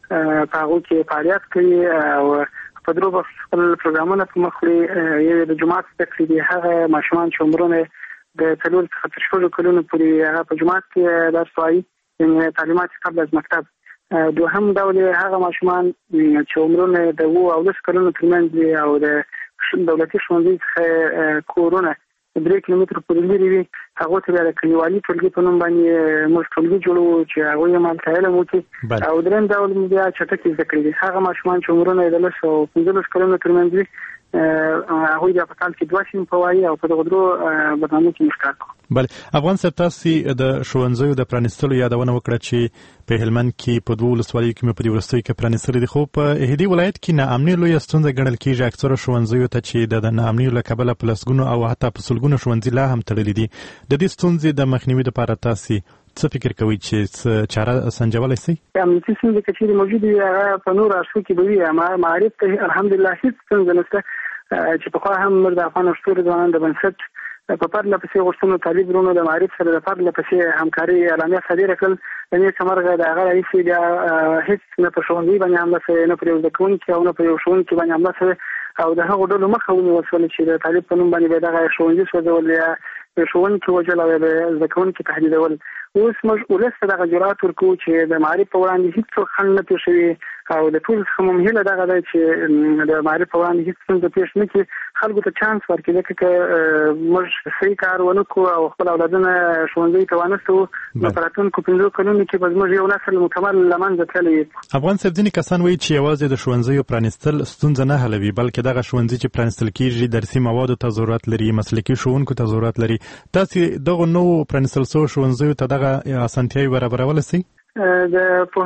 Speaker 12: په هغو کې فعالیت کوي او په درو برخو خپل پروګرامونه په مخ وړي. یو د جومات زده کړې دي هغه ماشومان چې عمرونه د څلورو څخه تر شپږو کلونو پورې هغه په جومات کې درس وایي یعنې تعلیمات قبل از مکتب. دوهم ډول هغه ماشومان چې عمرونه د اوو او لسو کلونو ترمنځ دي او د دولتي ښوونځي څخه کورونه درې کیلومتره پورې لرې وي هغو ته بیا د کلیوالي ټولګي په نوم باندې موږ ټولګي جوړوو چې هغوی یې مالته علم وکړي. او درېیم ډول بیا چټکې زده کړې دي هغه ماشومان چې عمرونه یې د لسو او پنځلسو کلونو ترمنځ وي هغوی بیا په کال کې دوه صنفه وایي او په دغو درو برنامو کې موږ کار کوو.
Speaker 9: بله افغان صاحب تاسو د ښوونځیو د پرانیستلو یادونه وکړه چې په هلمند کې په دوو ولسوالیو کې مې په دې وروستیو کې پرانیستلي دي خو په احدي ولایت کې ناامني لویه ستونزه ګڼل کېږي. اکثره ښوونځیو ته چې د ناامنیو له کبله په لسګونو او حتی په سلګونو ښوونځي لا هم تړلي دي. د دې ستونزې د مخنیوي لپاره تاسو څه فکر کوئ چې چاره سنجولی شي؟
Speaker 12: امنیتي ستونزې که چېرې موجودې وي هغه په نورو اړخو کې به وي اما معارف ته الحمدلله هېڅ ستونزه نشته چې پخوا هم موږ د افغان اشتورو ځوانانو د بنسټ په پرله پسې غوښتنو طالب وروڼو د معارف سره د پرله پسې همکاري اعلامیه صادره کړل. د نیکه مرغه د هغه راهیسې بیا هېڅ نه په ښوونځي باندې حمله شوې نه پر یو زده کوونکي او نه پر یو ښوونکي باندې حمله شوې او د هغو ډلو مخه ونیول شوله چې د طالب په نوم باندې به دغه ښوونځي سوځول یا ښوونکي وژل او د زده کوونکي تهدیدول. اوس موږ ولس ته دغه جرأت ورکوو چې د معارف په وړاندې هېڅ خنډ نه پېښوي او د ټولو څخه مهم هیله دغه ده چې د معارف په وړاندې هېڅ ستونزه پېښ نه کړي خلکو ته چانس ورکړي. ځکه که موږ صحیح کار ونه کړو او خپل اولادونه ښوونځیو ته وانستوو نو په راتلونکو پنځو کلونو کې به زموږ یو نسل مکمل له منځه تللی وي.
Speaker 9: افغان صاحب ځینې کسان وایي چې یوازې د ښوونځیو پرانیستل ستونزه نه حلوي بلکې دغه ښوونځي چې پرانیستل کېږي درسي موادو ته ضرورت لري مسلکي ښوونکو ته ضرورت لري. تاسو دغو نوو پرانیستل شویو ښوونځیو ته دغه اسانتیاوې برابرولی شئ؟
Speaker 12: د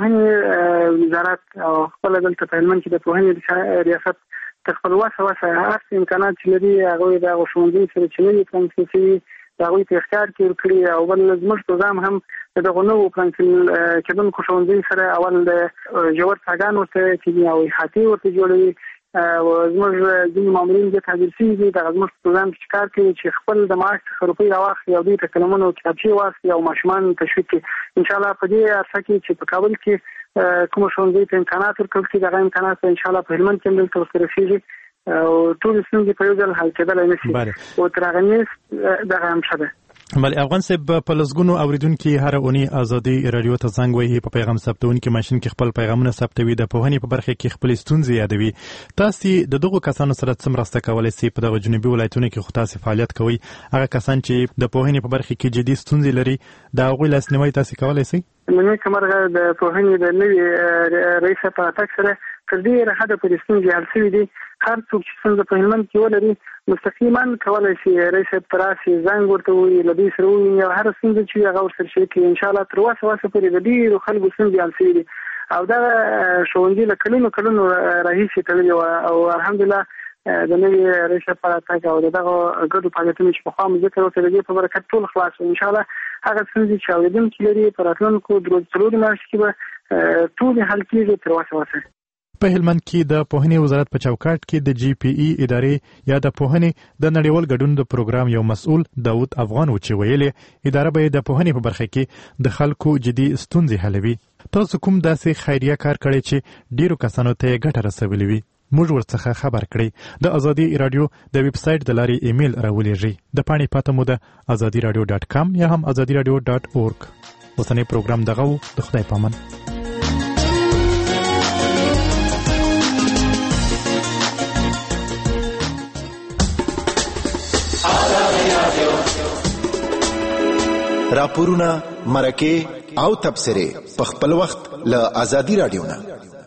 Speaker 12: پوهنې وزارت او خپله دلته په هلمند کې د پوهنې ریاست تر خپل وسه وسه هر څه امکانات چې لري هغوی د هغو ښوونځیو سره چې نوي پرانیستل شوي د هغوی په اختیار کې ورکړي او بل زموږ پروګرام هم د دغو نوو پرانیستل کېدونکو ښوونځیو سره اول د ژور څاګان ورته کوي او احاطې ورته جوړوي او زموږ ځینې مامورین دې تحضیر شوي دي دغه زموږ پروګرام کې کار کوي چې خپل د معاش څخه روپۍ راواخلي او دوی ته قلمونه او کتابچې واخلي او ماشومان تشویق کړي. انشاءالله په دې عرصه کې چې په کابل کې کومو ښوونځیو ته امکانات ورکړل شي دغه امکانات به انشاءالله په هلمند کې هم دلته ورته رسېږي او ټولې ستونزې په یو ځل حل کېدلی نه شي او تر هغه نیز دغه هم ښه ده.
Speaker 9: بله افغان صاحب په لسګونو اوریدونکي هر اونۍ ازادي رادیو ته زنګ وهي په پیغام ثبتونکي ماشین کې خپل پیغامونه ثبتوي د پوهنې په برخه کې خپل ستونزې یادوي. تاسو د دغو کسانو سره څه مرسته کولی شئ؟ په دغه جنوبي ولایتونو کې خو تاسو فعالیت کوئ، هغه کسان چې د پوهنې په برخه کې جدي ستونزې لري د هغوی لاسنیوی تاسو کولی شئ؟
Speaker 3: نو کومرغه د پوهنې د نوي رئیس په تک سره تر دې حد پورې ستونزې حل شوي دي. هر څوک چې څنګه په هلمند کې ولري مستقیما کولی شي رئیس په راسي زنګ ورته وي لدی سره وي او هر څنګه چې هغه ورسره شي کې ان شاء الله تر واسه واسه پورې د دې خلکو څنګه حل شي دي او دا شوندې له کلونو کلونو راهیسې تللی او الحمدلله د نوي رئیس په تک او دغه ګډو فعالیتونو چې په خوا مو ذکر وکړ دي په برکت ټول خلاص ان شاء الله هغه څنګه چې اوریدونکي لري پر راتلونکو درو څلور میاشتې کې به ټول حل کېږي تر واسه واسه.
Speaker 9: په هلمند کې د پوهنې وزارت په چوکاټ کې د جی پی ای ادارې یا د پوهنې د نړیوال ګډون د پروګرام یو مسؤل داود افغان و چې ویلي اداره به د پوهنې په برخه کې د خلکو جدي ستونزې حلوي. تاسو کوم داسې خیریه کار کړی چې ډیرو کسانو ته یې ګټه رسولې وي؟ موږ ورڅخه خبر کړئ. د ازادي رادیو د ویب سایټ د لارې ایمیل راولېږئ. د پاڼې پته مو د ازادي رادیو ډاټ کام یا هم ازادي رادیو ډاټ اورګ. اوسنی پروګرام دغه و. د خدای پامان.
Speaker 11: راپورونه، مرکې او تبصرې په خپل وخت له ازادي رادیو نه